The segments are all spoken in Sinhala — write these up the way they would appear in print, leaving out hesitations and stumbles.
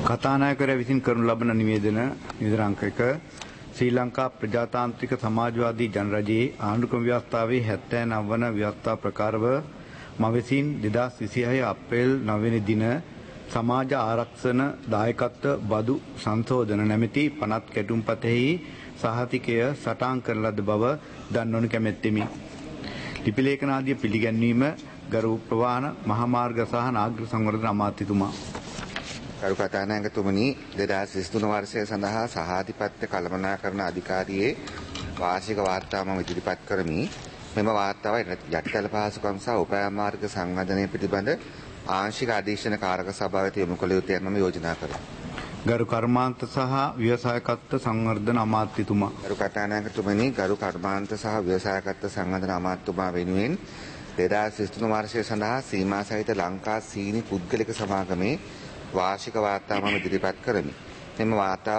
කතානායකයා විසින් කරනු ලබන නිවේදන අංක 1 ශ්‍රී ලංකා ප්‍රජාතාන්ත්‍රික සමාජවාදී ජනරජයේ ආණ්ඩුක්‍රම ව්‍යවස්ථාවේ 79 වන ව්‍යවස්ථා ප්‍රකාරව මම විසින් 2026 අප්‍රේල් 9 වෙනි දින සමාජ ආරක්ෂණ දායකත්ව බදු සංශෝධන නැමැති පනත් කැටුම්පතෙහි සහතිකය සටහන් කරන ලද බව දන්වනු කැමැත්තෙමි. ලිපි ලේඛන ආදිය පිළිගැන්වීම ගරු ප්‍රවාහන මහාමාර්ග සහ නාගරික සංවර්ධන අමාත්‍යතුමා. ගරු කතානායකතුමනි 2023 වර්ෂය සඳහා සහාධිපත්‍ය කළමනාකරණ අධිකාරියේ වාර්ෂික වාර්තාව මම ඉදිරිපත් කරමි. මෙම වාර්තාව යටිතල පහසුකම් සහ උපාය මාර්ග සංවර්ධනය පිළිබඳ ආංශික අධීක්ෂණ කාරක සභාවට යොමු කළ යුතුයි මම යෝජනා කරමි. ගරු කර්මාන්ත සහ ව්‍යවසායකත්ව සංවර්ධන අමාත්‍යතුමා. ගරු කතානායකතුමනි ගරු කර්මාන්ත සහ ව්‍යවසායකත්ව සංවර්ධන අමාත්‍යතුමා වෙනුවෙන් 2023 වර්ෂය සඳහා සීමා සහිත ලංකා සීනි පුද්ගලික සමාගමේ වාර්ෂික වාර්තාව මම ඉදිරිපත් කරමි. මෙම වාර්තාව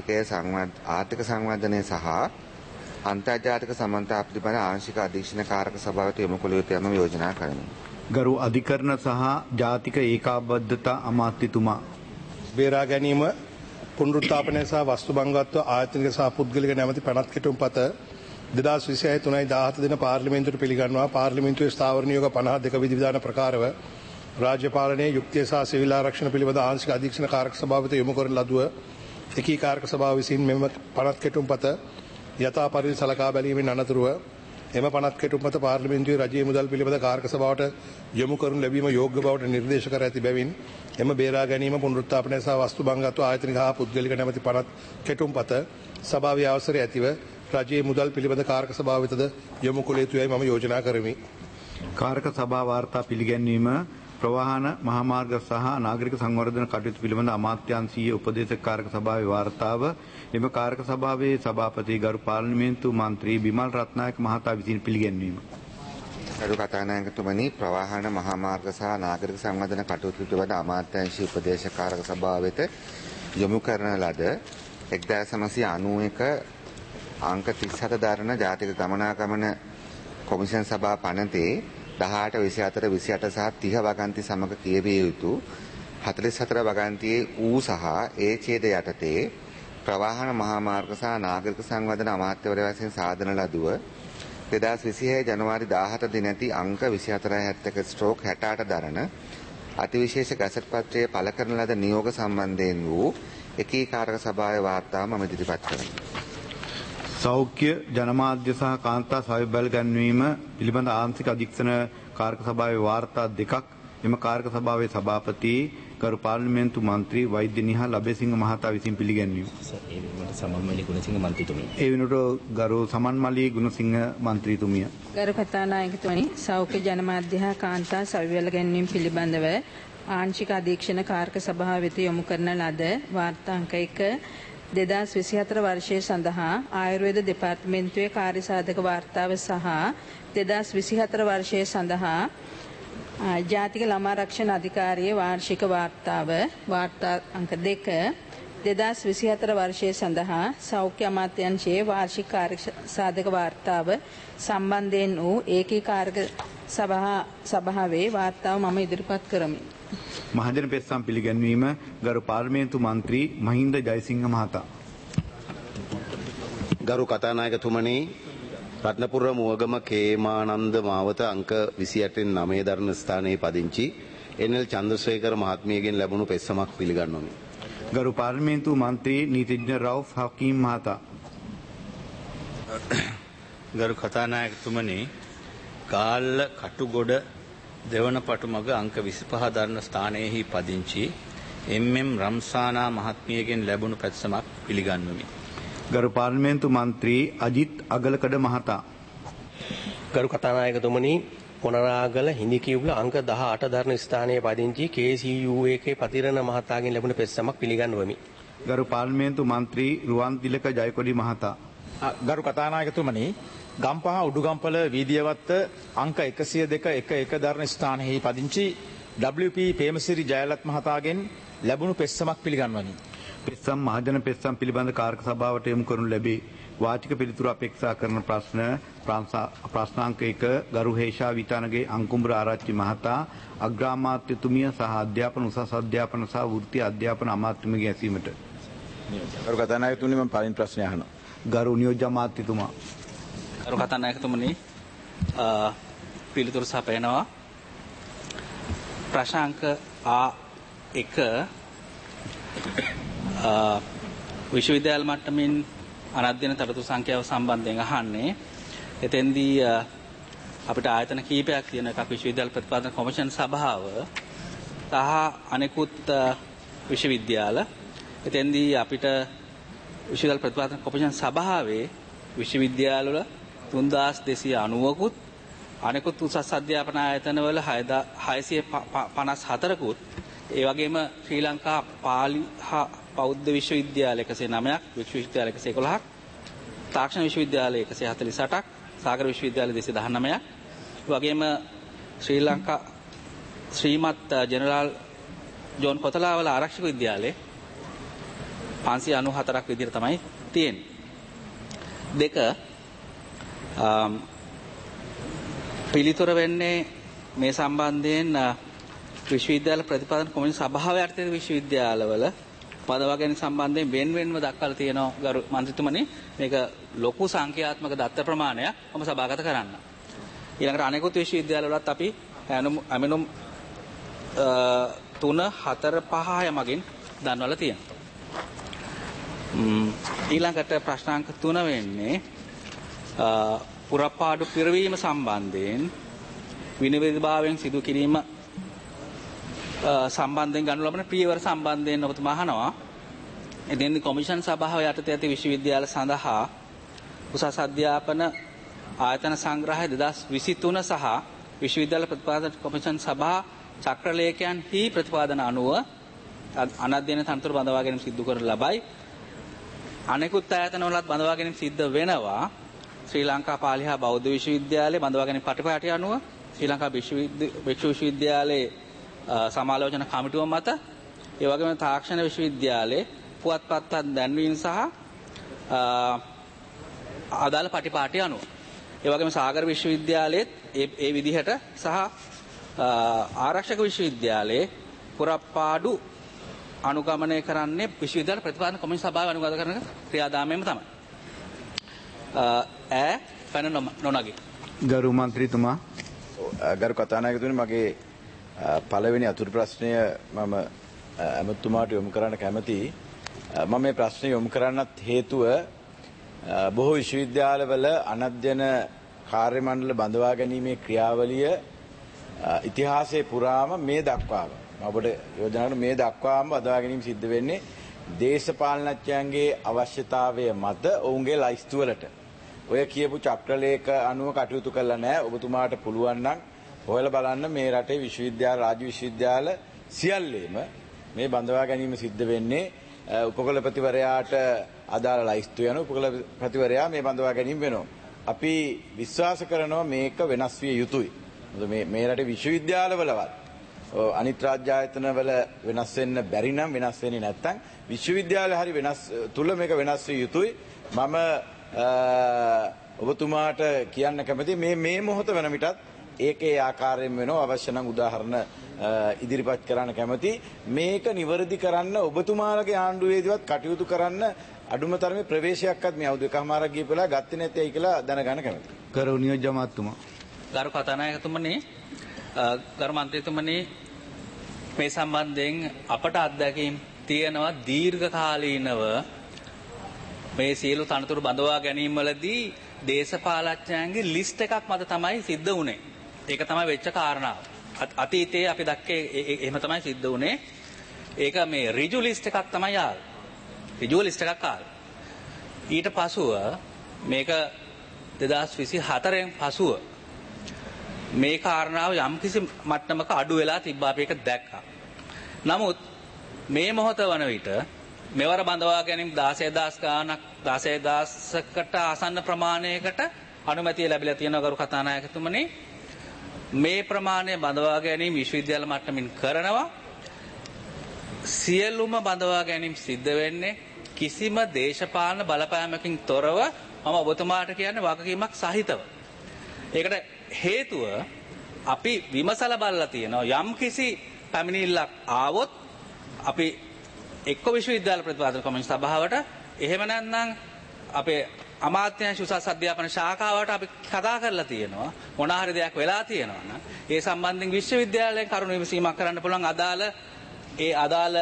ආර්ථික සංවර්ධනය සහ අන්තර්ජාතික සමන්තා පිළිබඳ ආංශික අධීක්ෂණ කාරක සභාවට යොමු කළ යුතුයි මම යෝජනා කරමි. ගරු අධිකරණ සහ ජාතික ඒකාබද්ධතා අමාත්‍යතුමා. බේරා ගැනීම පුනරුත්ථාපනය සහ වස්තු භංගත්ව ආයතනික සහ පුද්ගලික නැමැති පනත් කෙටුම්පත 2026 3/17 දින පාර්ලිමේන්තුවට පිළිගන්නවා. පාර්ලිමේන්තුවේ ස්ථාවර නියෝග 52 විධිවිධාන ප්‍රකාරව රාජ්‍ය පාලනයේ යුක්තිය සහ සිවිල් ආරක්ෂණ පිළිබඳ ආංශික අධීක්ෂණ කාරක සභාවට යොමු කරන ලදුව එකී කාරක සභාව විසින් මෙම පනත් කෙටුම්පත යථා පරිදි සලකා බැලීමෙන් අනතුරුව එම පනත් කෙටුම්පත පාර්ලිමේන්තුවේ රජයේ මුදල් පිළිබඳ කාරක සභාවට යොමු කරනු ලැබීම යෝග්‍ය බවට නිර්දේශ කර ඇති බැවින් එම බේරා ගැනීම පුනරුත්ථාපනය සහ වස්තු භංගත්ව ආයතනික හා පුද්ගලික නැමැති පනත් කෙටුම්පත සභාවේ අවසරය ඇතිව රජයේ මුදල් පිළිබඳ කාරක සභාව වෙතද යොමු කළ යුතුයි මම යෝජනා කරමි. කාරක සභා වාර්තා පිළිගැන්වීම ප්‍රවාහන මහාමාර්ග සහ නාගරික සංවර්ධන කටයුතු පිළිබඳ අමාත්‍යාංශීය උපදේශක කාරක සභාවේ වාර්තාව එම කාරක සභාවේ සභාපති ගරු පාර්ලිමේන්තු මන්ත්‍රී බිමල් රත්නායක මහතා විසින් පිළිගැන්වීම. ගරු කතානායකතුමනි ප්‍රවාහන මහාමාර්ග සහ නාගරික සංවර්ධන කටයුතු පිළිබඳ අමාත්‍යාංශීය උපදේශක කාරක සභාව වෙත යොමු කරන ලද 1991 අංක 37 දරන ජාතික ගමනාගමන කොමිෂන් සභා පනතේ 18 24 28 සහ 30 වගන්ති සමග කියවිය යුතු 44 වගන්තියේ ඌ සහ ඒ ඡේද යටතේ ප්‍රවාහන මහාමාර්ග සහ නාගරික සංවර්ධන අමාත්‍යවරයා විසින් සාදන ලදුව 2026 ජනවාරි 17 දිනදී අංක 24/71/68 දරන අතිවිශේෂ ගැසට් පත්‍රයේ පළ කරන ලද නියෝග සම්බන්ධයෙන් වූ එකී කාරක සභාවේ වාර්තාව මම ඉදිරිපත් කරමි. සෞඛ්‍ය ජනමාධ්‍ය සහ කාන්තා සවි බැල ගැන්වීම පිළිබඳ ආංශික අධීක්ෂණ කාරක සභාවේ වාර්තා දෙකක් එම කාරක සභාවේ සභාපති ගරු පාර්ලිමේන්තු මන්ත්‍රී වෛද්‍ය නිහා ලබේසිංහ මහතා විසින් පිළිගැන්වීම. ඒ වෙනුවට සමන්මලි ගුණසිංහ මන්ත්‍රීතුමිය. ඒ වෙනුවට ගරු සමන්මලි ගුණසිංහ මන්ත්‍රීතුමිය. ගරු කතානායකතුමනි සෞඛ්‍ය ජනමාධ්‍ය හා කාන්තා සවි බැල ගැන්වීම පිළිබඳව ආංශික අධීක්ෂණ කාරක සභාව වෙත යොමු කරන ලද වාර්තා අංක 1 2024 වර්ෂය සඳහා ආයුර්වේද දෙපාර්තමේන්තුවේ කාර්යසාධක වාර්තාව සහ 2024 වර්ෂය සඳහා ජාතික ළමා ආරක්ෂණ අධිකාරියේ වාර්ෂික වාර්තාව වාර්තා අංක 2 2024 වර්ෂය සඳහා සෞඛ්‍ය අමාත්‍යාංශයේ වාර්ෂික කාර්යසාධක වාර්තාව සම්බන්ධයෙන් වූ ඒකී කාර්ක සභාවේ වාර්තාව මම ඉදිරිපත් කරමි. මහජන පෙත්සම් පිළිගැන්වීම ගරු පාර්ලිමේන්තු මන්ත්‍රී මහින්ද ජයසිංහ මහතා. ගරු කතානායකතුමනි රත්නපුර මුවගම කේමානන්ද මාවත අංක 28/9 දරන ස්ථානයේ පදිංචි එන්.එල්. චන්ද්‍රසේකර මහත්මියගෙන් ලැබුණු පෙත්සමක් පිළිගන්වමි. ගරු පාර්ලිමේන්තු මන්ත්‍රී නීතිඥ රවුෆ් හකීම් මහතා. ගරු කතානායකතුමනි ගාල්ල කටුගොඩ දෙවන පටුමග අංක 25 දරන ස්ථානයෙහි පදිංචි එම්.එම්. රම්සානා මහත්මියගෙන් ලැබුණු පැත්සමක් පිළිගන්වමි. ගරු පාර්ලිමේන්තු මන්ත්‍රී අජිත් අගලකඩ මහතා. ගරු කතානායකතුමනි පොනරාගල හිඳිකිවුල අංක 18 දරන ස්ථානයේ පදිංචි KCUAK පතිරණ මහතාගෙන් ලැබුණු පෙත්සමක් පිළිගන්වමි. ගරු පාර්ලිමේන්තු මන්ත්‍රී රුවන්තිලක ජයකොඩි මහතා. ගරු කතානායකතුමනි ගම්පහ උඩුගම්පල වීදියවත්ත අංක 102.11 දරන ස්ථානයෙහි පදිංචි WP ප්‍රේමසිරි ජයලත් මහතාගෙන් ලැබුණු පෙත්සමක් පිළිගන්වමි. පෙස්සම් මහජන පෙස්සම් පිළිබඳ කාර්ක සභාවට යොමු කරනු ලැබේ. වාචික පිළිතුරු අපේක්ෂා කරන ප්‍රශ්නාංක 1 ගරු හේෂා විතානගේ අංකුඹුර ආරච්චි මහතා අග්‍රාමාත්‍යතුමිය සහ අධ්‍යාපන උසස් අධ්‍යාපන සහ වෘත්ති අධ්‍යාපන අමාත්‍යතුමියගේ ඇසීමට. ගරු කතානායකතුමනි මම පළවෙනි ප්‍රශ්නය අහනවා. ගරු නියෝජ්‍ය අමාත්‍යතුමා. ගරු කතානායකතුමනි පිළිතුරු සපයනවා. ප්‍රශ්නාංක A1 විශ්වවිද්‍යාල මට්ටමින් අනධ්‍යයන තටතු සංඛ්‍යාව සම්බන්ධයෙන් අහන්නේ. එතෙන්දී අපිට ආයතන කීපයක් තියෙන එකක් විශ්වවිද්‍යාල ප්‍රතිපාදන කොමිෂන් සභාව සහ අනෙකුත් විශ්වවිද්‍යාල. එතෙන්දී අපිට විශ්වවිද්‍යාල ප්‍රතිපාදන කොමිෂන් සභාවේ විශ්වවිද්‍යාලවල 3290කුත් අනෙකුත් උසස් අධ්‍යාපන ආයතනවල 654කුත් ඒ වගේම ශ්‍රී ලංකා පාලි හා බෞද්ධ විශ්වවිද්‍යාල 109ක්, විශ්වවිද්‍යාල 111ක්, තාක්ෂණ විශ්වවිද්‍යාල 148ක්, සාගර විශ්වවිද්‍යාල 219ක්, වගේම ශ්‍රී ලංකා ශ්‍රීමත් ජෙනරාල් ජෝන් කොතලාවල ආරක්ෂක විද්‍යාලය 594ක් විදිහට තමයි තියෙන්නේ. දෙක පිළිතුර වෙන්නේ මේ සම්බන්ධයෙන් විශ්වවිද්‍යාල ප්‍රතිපාදන කොමිෂන් සභාවේ අර්ථයේ විශ්වවිද්‍යාලවල පදවා ගැනීම සම්බන්ධයෙන් වෙන්වෙන්ව දක්වලා තියෙනවා ගරු මන්ත්‍රීතුමනි. මේක ලොකු සංඛ්‍යාත්මක දත්ත ප්‍රමාණයක් මම සභාගත කරන්න. ඊළඟට අනෙකුත් විශ්වවිද්‍යාලවලත් අපි ඇමෙනුම් 3, 4, 5 යමකින් දන්වලා තියෙනවා. ඊළඟට ප්‍රශ්නාංක 3 වෙන්නේ පුරපාඩු පිරවීම සම්බන්ධයෙන් විනිවිදභාවයෙන් සිදු කිරීම සම්බන්ධයෙන් ගනු ලබන පියවර සම්බන්ධයෙන් ඔබතුමා අහනවා. එදිනෙදි කොමිෂන් සභාව යටතේ ඇති විශ්වවිද්‍යාල සඳහා උසස් අධ්‍යාපන ආයතන සංග්‍රහය 2023 සහ විශ්වවිද්‍යාල ප්‍රතිපාදන කොමිෂන් සභා චක්‍රලේඛයන්හි ප්‍රතිපාදන අනුව අනධ්‍යයන තනතුරු බඳවා ගැනීම සිදු කරන ලබයි. අනෙකුත් ආයතනවලත් බඳවා ගැනීම සිද්ධ වෙනවා. ශ්‍රී ලංකා පාලි හා බෞද්ධ විශ්වවිද්‍යාලයේ බඳවා ගැනීම පටිපාටිය අනුව ශ්‍රී ලංකා විශ්වවිද්‍යාලයේ සමාලෝචන කමිටුව මත, ඒ වගේම තාක්ෂණ විශ්වවිද්‍යාලයේ පුවත්පත් දැන්වීම සහ අදාළ පටිපාටිය අනුව, ඒ වගේම සාගර විශ්වවිද්‍යාලයේ ඒ විදිහට සහ ආරක්ෂක විශ්වවිද්‍යාලයේ පුරපාඩු අනුගමනය කරන්නේ විශ්වවිද්‍යාල ප්‍රතිපාදන කොමිෂන් සභාව අනුගත කරන ක්‍රියාදාමයම තමයි. පැන නොනගී. ගරු මන්ත්‍රීතුමා. ගරු කතානායකතුමනි මගේ පළවෙනි අතුරු ප්‍රශ්නය මම ඇමතුමාට යොමු කරන්න කැමතියි. මම මේ ප්‍රශ්නය යොමු කරන්නත් හේතුව බොහෝ විශ්වවිද්‍යාලවල අනධ්‍යයන කාර්ය මණ්ඩල බඳවා ගැනීමේ ක්‍රියාවලිය ඉතිහාසයේ පුරාම මේ දක්වාම ඔබට යෝජනා කරන මේ දක්වාම බඳවා ගැනීම සිද්ධ වෙන්නේ දේශපාලනඥයන්ගේ අවශ්‍යතාවය මත ඔවුන්ගේ ලයිස්තු වලට. ඔය කියපු චක්‍රලේඛ අනුව කටයුතු කළා නැහැ. ඔබතුමාට පුළුවන් නම් හොයලා බලන්න මේ රටේ විශ්වවිද්‍යාල රාජ්‍ය විශ්වවිද්‍යාල සියල්ලේම මේ බඳවා ගැනීම සිද්ධ වෙන්නේ උපකුලපතිවරයාට අදාළ ලයිස්තු යන උපකුලපතිවරයා මේ බඳවා ගැනීම වෙනවා. අපි විශ්වාස කරනවා මේක වෙනස් විය යුතුයි. මොකද මේ රටේ විශ්වවිද්‍යාලවලවත් අනිත් රාජ්‍ය ආයතනවල වෙනස් වෙන්න බැරි නම් වෙනස් වෙන්නේ නැත්නම් විශ්වවිද්‍යාල හරි වෙනස් තුල මේක වෙනස් විය යුතුයි. මම ඔබතුමාට කියන්න කැමතියි මේ මොහොත වෙන විටත් ඒකේ ආකාරයෙන් වෙනවා. අවශ්‍ය නම් උදාහරණ ඉදිරිපත් කරන්න කැමතියි. මේක නිවැරදි කරන්න ඔබතුමාලගේ ආණ්ඩුවේදීවත් කටයුතු කරන්න අඩුම තරමේ ප්‍රවේශයක්වත් මේ අවුරුදු එකමාරක් ගියපලා ගත්තේ නැtei කියලා දැනගන්න කැමතියි. ගරු නියෝජ්‍ය අමාත්‍යතුමා. ගරු කතානායකතුමනි, ගරු මන්ත්‍රීතුමනි, මේ සම්බන්ධයෙන් අපට අත්දැකීම් තියෙනවා දීර්ඝ කාලීනව මේ සියලු තනතුරු බඳවා ගැනීම වලදී දේශපාලඥයන්ගේ ලිස්ට් එකක් මත තමයි සිද්ධ වුනේ. ඒක තමයි වෙච්ච කාරණාව. අතීතයේ අපි දැක්කේ එහෙම තමයි සිද්ධ වුනේ. ඒක මේ ඍජු ලිස්ට් එකක් තමයි ආවේ. ඍජු ලිස්ට් එකක් ආවේ. ඊට පසුව මේක 2024න් පසුව මේ කාරණාව යම්කිසි මට්ටමක අඩු වෙලා තිබ්බා අපි ඒක දැක්කා. නමුත් මේ මොහොත වන විට මෙවර බඳවා ගැනීම 16000 ගානක් 16000කට ආසන්න ප්‍රමාණයකට අනුමැතිය ලැබිලා තියෙනවා ගරු කතානායකතුමනි. මේ ප්‍රමාණය බඳවා ගැනීම විශ්වවිද්‍යාල මට්ටමින් කරනවා. සියලුම බඳවා ගැනීම සිද්ධ වෙන්නේ කිසිම දේශපාලන බලපෑමකින් තොරව මම ඔබතුමාට කියන්නේ වගකීමක් සහිතව. ඒකට හේතුව අපි විමසලා බලලා තියෙනවා යම් කිසි පැමිණිල්ලක් ආවොත් අපි එක්ක විශ්වවිද්‍යාල ප්‍රතිපාදන කොමිෂන් සභාවට එහෙම නැත්නම් අපේ අමාත්‍යාංශ උසස් අධ්‍යාපන ශාඛාවට අපි කතා කරලා තියෙනවා මොන හරි දෙයක් වෙලා තියෙනවා නම් ඒ සම්බන්ධයෙන් විශ්වවිද්‍යාලයෙන් කරුණු විමසීමක් කරන්න පුළුවන් අදාළ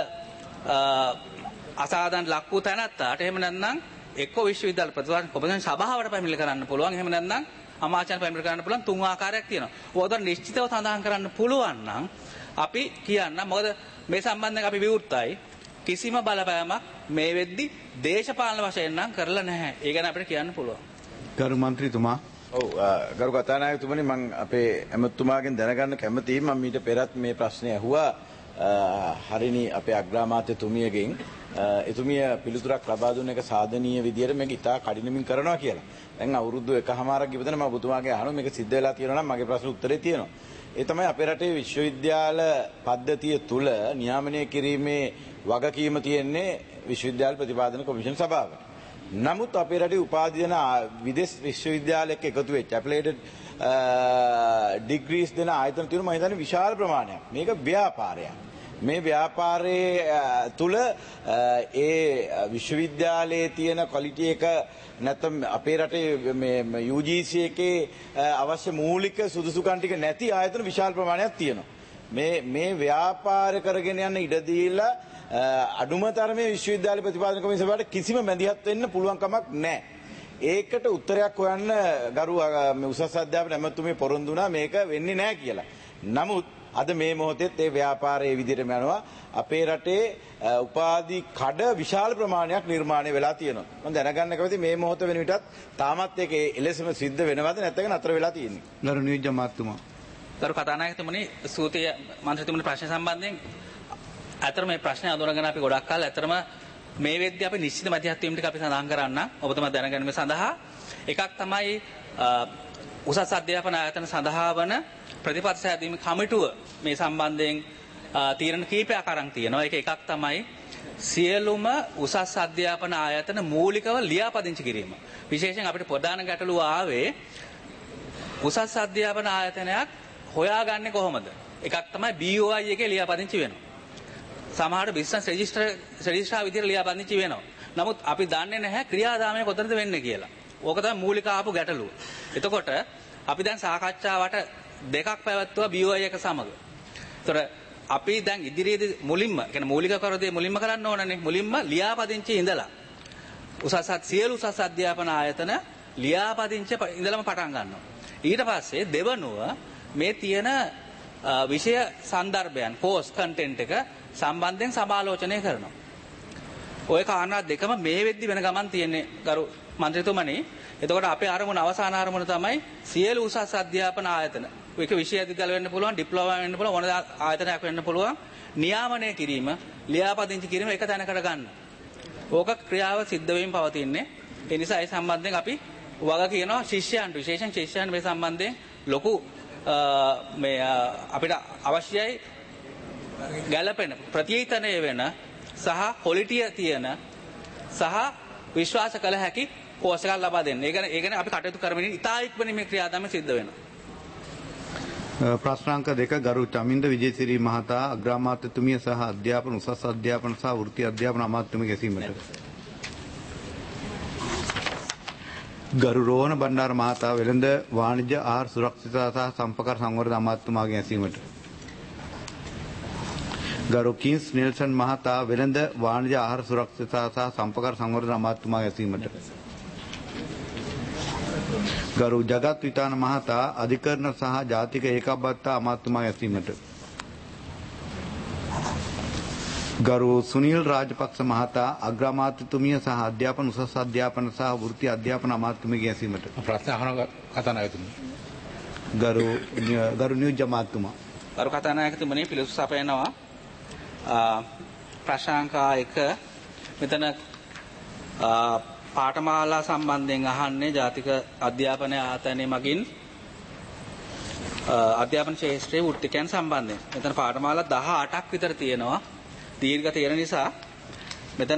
අසාධාරණ ලක් වූ තැනත්තාට එහෙම නැත්නම් එක්ක විශ්වවිද්‍යාල ප්‍රතිපාදන කොමිෂන් සභාවට පැමිණිලි කරන්න පුළුවන් එහෙම නැත්නම් අමාත්‍යාංශ පැමිණිලි කරන්න පුළුවන් තුන් ආකාරයක් තියෙනවා. ඔතන නිශ්චිතව සඳහන් කරන්න පුළුවන් නම් අපි කියන්න මොකද මේ සම්බන්ධයෙන් අපි විවෘතයි කිසිම බලපෑමක් මේ වෙද්දි දේශපාලන වශයෙන් නම් කරලා නැහැ. ඒ ගැන අපිට කියන්න පුළුවන්. ගරු මන්ත්‍රීතුමා. ඔව් ගරු කතානායකතුමනි මම අපේ ඇමතුමාගෙන් දැනගන්න කැමතියි. මම ඊට පෙරත් මේ ප්‍රශ්නේ අහුවා හරිනි අපේ අග්‍රාමාත්‍යතුමියගෙන්. එතුමිය පිළිතුරක් ලබා දුන්න එක සාධනීය විදියට මේක ඉතා කඩිනමින් කරනවා කියලා. දැන් අවුරුදු 1කමාරක් ගිවතන මම ඔබතුමාගේ අහනවා මේක සිද්ධ වෙලා තියෙනවා නම් මගේ ප්‍රශ්න උත්තරේ තියෙනවා. ඒ තමයි අපේ රටේ විශ්වවිද්‍යාල පද්ධතිය තුල නියාමනය කිරීමේ වගකීම තියෙන්නේ විශ්වවිද්‍යාල ප්‍රතිපාදන කොමිෂන් සභාවට. නමුත් අපේ රටේ උපාධි දෙන විදේශ විශ්වවිද්‍යාලයක එකතු වෙච්ච ඇප්ලයිඩ් ඩිග්‍රීස් දෙන ආයතන තියෙනවා මම හිතන්නේ විශාල ප්‍රමාණයක්. මේක ව්‍යාපාරයක්. මේ ව්‍යාපාරයේ තුල ඒ විශ්වවිද්‍යාලයේ තියෙන ක්වොලිටි එක නැත්නම් අපේ රටේ මේ UGC එකේ අවශ්‍ය මූලික සුදුසුකම් ටික නැති ආයතන විශාල ප්‍රමාණයක් තියෙනවා. මේ ව්‍යාපාර කරගෙන යන ඉඩ දීලා අඩුම තරමේ විශ්වවිද්‍යාල ප්‍රතිපාදන කොමිසම වලට කිසිම මැදිහත් වෙන්න පුළුවන් කමක් නැහැ. ඒකට උත්තරයක් හොයන්න ගරු උසස් අධ්‍යාපන ඇමතුමිය පොරොන්දු වුණා මේක වෙන්නේ නැහැ කියලා. නමුත් අද මේ මොහොතේත් ඒ ව්‍යාපාරයේ විදිහටම යනවා. අපේ රටේ උපාධි කඩ විශාල ප්‍රමාණයක් නිර්මාණය වෙලා තියෙනවා. මම දැනගන්න කැමතියි මේ මොහොත වෙන විටත් තාමත් ඒක එලෙසම සිද්ධ වෙනවද නැත්නම් නතර වෙලා තියෙන්නේ. ගරු නියෝජ්‍ය මාත්තුමා. ගරු කතානායකතුමනි ස්තුතියි මන්ත්‍රීතුමනි ප්‍රශ්න සම්බන්ධයෙන් අතර මේ ප්‍රශ්නේ අඳුරගෙන අපි ගොඩක් කල් අතරම මේ වෙද්දී අපි නිශ්චිත මැදිහත් වීම ටික අපි සඳහන් කරන්න ඔබතුමා දැනගැනීම සඳහා එකක් තමයි උසස් අධ්‍යාපන ආයතන සඳහා වන ප්‍රතිපත්ති සෑදීමේ කමිටුව මේ සම්බන්ධයෙන් තීරණ කීපයක් අරන් තියෙනවා. ඒක එකක් තමයි සියලුම උසස් අධ්‍යාපන ආයතන මූලිකව ලියාපදිංචි කිරීම. විශේෂයෙන් අපිට ප්‍රධාන ගැටලුව ආවේ උසස් අධ්‍යාපන ආයතනයක් හොයාගන්නේ කොහොමද? එකක් තමයි BOI එකේ ලියාපදිංචි වෙනවා. සමහර බිස්නස් රෙජිස්ට්‍රාර් විදිහට ලියාපදිංචි වෙනවා. නමුත් අපි දන්නේ නැහැ ක්‍රියාදාමය කොතනද වෙන්නේ කියලා. ඕක තමයි මූලික ආපු ගැටලුව. එතකොට අපි දැන් සාකච්ඡාවට දෙකක් පැවැත්වුවා BOI එක සමග. ඒතර අපි දැන් ඉදිරියේදී මුලින්ම කියන්නේ මූලික කරදේ මුලින්ම කරන්න ඕනනේ. මුලින්ම ලියාපදිංචි ඉඳලා සියලු උසස් අධ්‍යාපන ආයතන ලියාපදිංචි ඉඳලම පටන් ගන්නවා. ඊට පස්සේ දෙවනුව මේ තියෙන විෂය සන්දර්භයන් කෝස් කන්ටෙන්ට් එක සම්බන්ධයෙන් සමාලෝචනය කරනවා. ওই කාරණා දෙකම මේ වෙද්දි වෙන ගමන් තියෙන්නේ ගරු මන්ත්‍රීතුමනි. එතකොට අපේ අරමුණ අවසාන අරමුණ තමයි සියලු උසස් අධ්‍යාපන ආයතන. ඒක විශ්වවිද්‍යාල වෙන්න පුළුවන්, ඩිප්ලෝමා වෙන්න පුළුවන්, ඕන ආයතනයක් වෙන්න පුළුවන්. නියාමනය කිරීම, ලියාපදිංචි කිරීම එක තැනකට ගන්න. ඕක ක්‍රියාව සිද්ධ වෙමින් පවතින්නේ. ඒ නිසා ඒ සම්බන්ධයෙන් අපි වග කියනවා ශිෂ්‍යයන්ට, විශේෂයෙන් ශිෂ්‍යයන් මේ සම්බන්ධයෙන් ලොකු මේ අපිට අවශ්‍යයි ගැළපෙන ප්‍රතිචේතනය වෙන සහ ක්වොලිටිය තියෙන සහ විශ්වාස කළ හැකි කෝස් එකක් ලබා දෙන්න. ඒ ගැන අපි කටයුතු කරමින් ඉතා ඉක්මනින් මේ ක්‍රියාදාමය සිද්ධ වෙනවා. ප්‍රශ්නාංක 2 ගරු චමින්ද විජේසිරි මහතා අග්‍රාමාත්‍යතුමිය සහ අධ්‍යාපන උසස් අධ්‍යාපන සහ වෘත්ති අධ්‍යාපන අමාත්‍යතුමිය ගැසීමට. ගරු රෝහණ බණ්ඩාර මහතා වෙළඳ වාණිජ්‍ය ආහාර සුරක්ෂිතතා සහ සම්පකර සංවර්ධන අමාත්‍යතුමාගේ ගැසීමට. ගරු කින්ස් නෙල්සන් මහතා වෙළඳ වාණිජ්‍ය ආහාර සුරක්ෂිතතා සහ සම්පකර සංවර්ධන අමාත්‍යතුමාගේ ගැසීමට. ගරු ජගත් විතාන මහතා අධිකරණ සහ ජාතික ඒකබද්ධතා අමාත්‍යතුමාගේ ගැසීමට. ගරු සුනිල් රාජපක්ෂ මහතා අග්‍රාමාත්‍යතුමිය සහ අධ්‍යාපන උසස් අධ්‍යාපන සහ වෘත්ති අධ්‍යාපන අමාත්‍යතුමියගේ ගැසීමට. ප්‍රශ්න අහන කතානායකතුමනි. ගරු නියෝජ්‍ය මාත්‍යතුමා. ගරු කතානායකතුමනි පිළිතුරු සපයනවා. ප්‍රශ්නාංකා 1 මෙතන පාඨමාලා සම්බන්ධයෙන් අහන්නේ ජාතික අධ්‍යාපන ආයතනයේ මගින් අධ්‍යාපන ශාස්ත්‍රයේ වෘත්තිකයන් සම්බන්ධයෙන්. මෙතන පාඨමාලා 18ක් විතර තියෙනවා. දීර්ඝ තියෙන නිසා මෙතන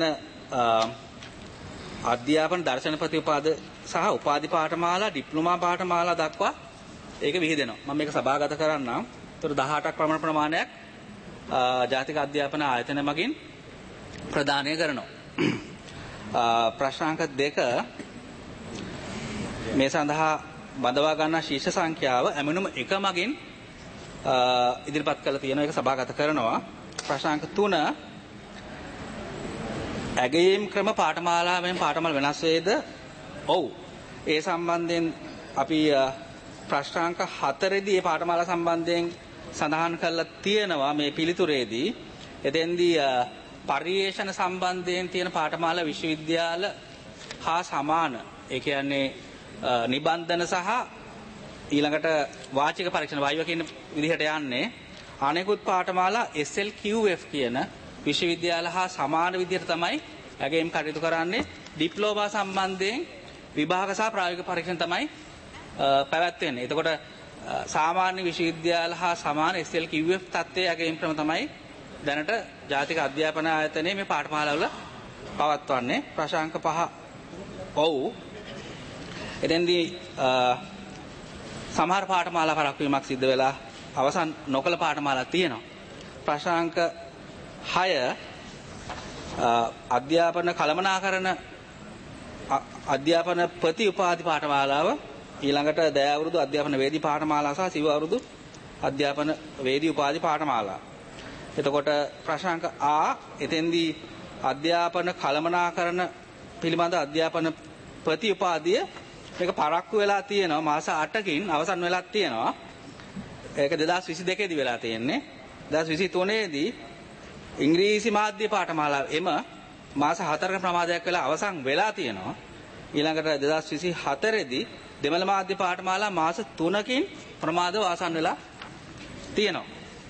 අධ්‍යාපන දර්ශන ප්‍රතිඋපාද සහ උපාධි පාඨමාලා ඩිප්ලෝමා පාඨමාලා දක්වා ඒක විහිදෙනවා. මම මේක සභාගත කරන්නම්. ඒතර 18ක් ප්‍රමාණයක් ජාතික අධ්‍යාපන ආයතන මගින් ප්‍රදානය කරනවා. ප්‍රශ්නාංක 2 මේ සඳහා බඳවා ගන්නා ශීර්ෂ සංඛ්‍යාව ඇමනුම 1 මගින් ඉදිරිපත් කළ තියෙනවා. ඒක සභාගත කරනවා. ප්‍රශ්නාංක 3 ඇගයීම් ක්‍රම පාඨමාලාවෙන් පාඨමාල වෙනස් වේද? ඔව්. ඒ සම්බන්ධයෙන් අපි ප්‍රශ්නාංක 4දී මේ පාඨමාලා සම්බන්ධයෙන් සඳහන් කරලා තියෙනවා මේ පිළිතුරේදී. එතෙන්දී පරිේෂණ සම්බන්ධයෙන් තියෙන පාඨමාලා විශ්වවිද්‍යාල හා සමාන. ඒ කියන්නේ නිබන්ධන සහ ඊළඟට වාචික පරීක්ෂණ වයිව කියන විදිහට යන්නේ. අනෙකුත් පාඨමාලා SLQF කියන විශ්වවිද්‍යාල හා සමාන විදිහට තමයි ඇගයීම් කටයුතු කරන්නේ. ඩිප්ලෝමා සම්බන්ධයෙන් විභාග සහ ප්‍රායෝගික පරීක්ෂණ තමයි පැවැත්වෙන්නේ. එතකොට සාමාන්‍ය විශ්වවිද්‍යාල හා සමාන SLQF තත්ත්වයේ ඇගයීම් ක්‍රම තමයි දැනට ජාතික අධ්‍යාපන ආයතනයේ මේ පාඨමාලාවල පවත්වන්නේ. ප්‍රශ්නාංක 5 ඔව්. එතෙන්දී සමහර පාඨමාලා පරක් වීමක් සිද්ධ වෙලා අවසන් නොකළ පාඨමාලා තියෙනවා. ප්‍රශ්නාංක 6 අධ්‍යාපන කළමනාකරණ අධ්‍යාපන ප්‍රති උපාධි පාඨමාලාව ඊළඟට දෑ අවුරුදු අධ්‍යාපන වේදී පාඨමාලා සහ සිව අවුරුදු අධ්‍යාපන වේදී උපාධි පාඨමාලා. එතකොට ප්‍රශ්නාංක ආ එතෙන්දී අධ්‍යාපන කළමනාකරණ පිළිබඳ අධ්‍යාපන ප්‍රති උපාධිය මේක පරක්කු වෙලා තියෙනවා මාස 8කින් අවසන් වෙලා තියෙනවා. ඒක 2022 දී වෙලා තියෙන්නේ. 2023 දී ඉංග්‍රීසි මාධ්‍ය පාඨමාලාව එම මාස 4ක ප්‍රමාදයක් වෙලා අවසන් වෙලා තියෙනවා. ඊළඟට 2024 දී දෙමළ මාධ්‍ය පාඨමාලා මාස 3කින් ප්‍රමාදව අවසන් වෙලා තියෙනවා.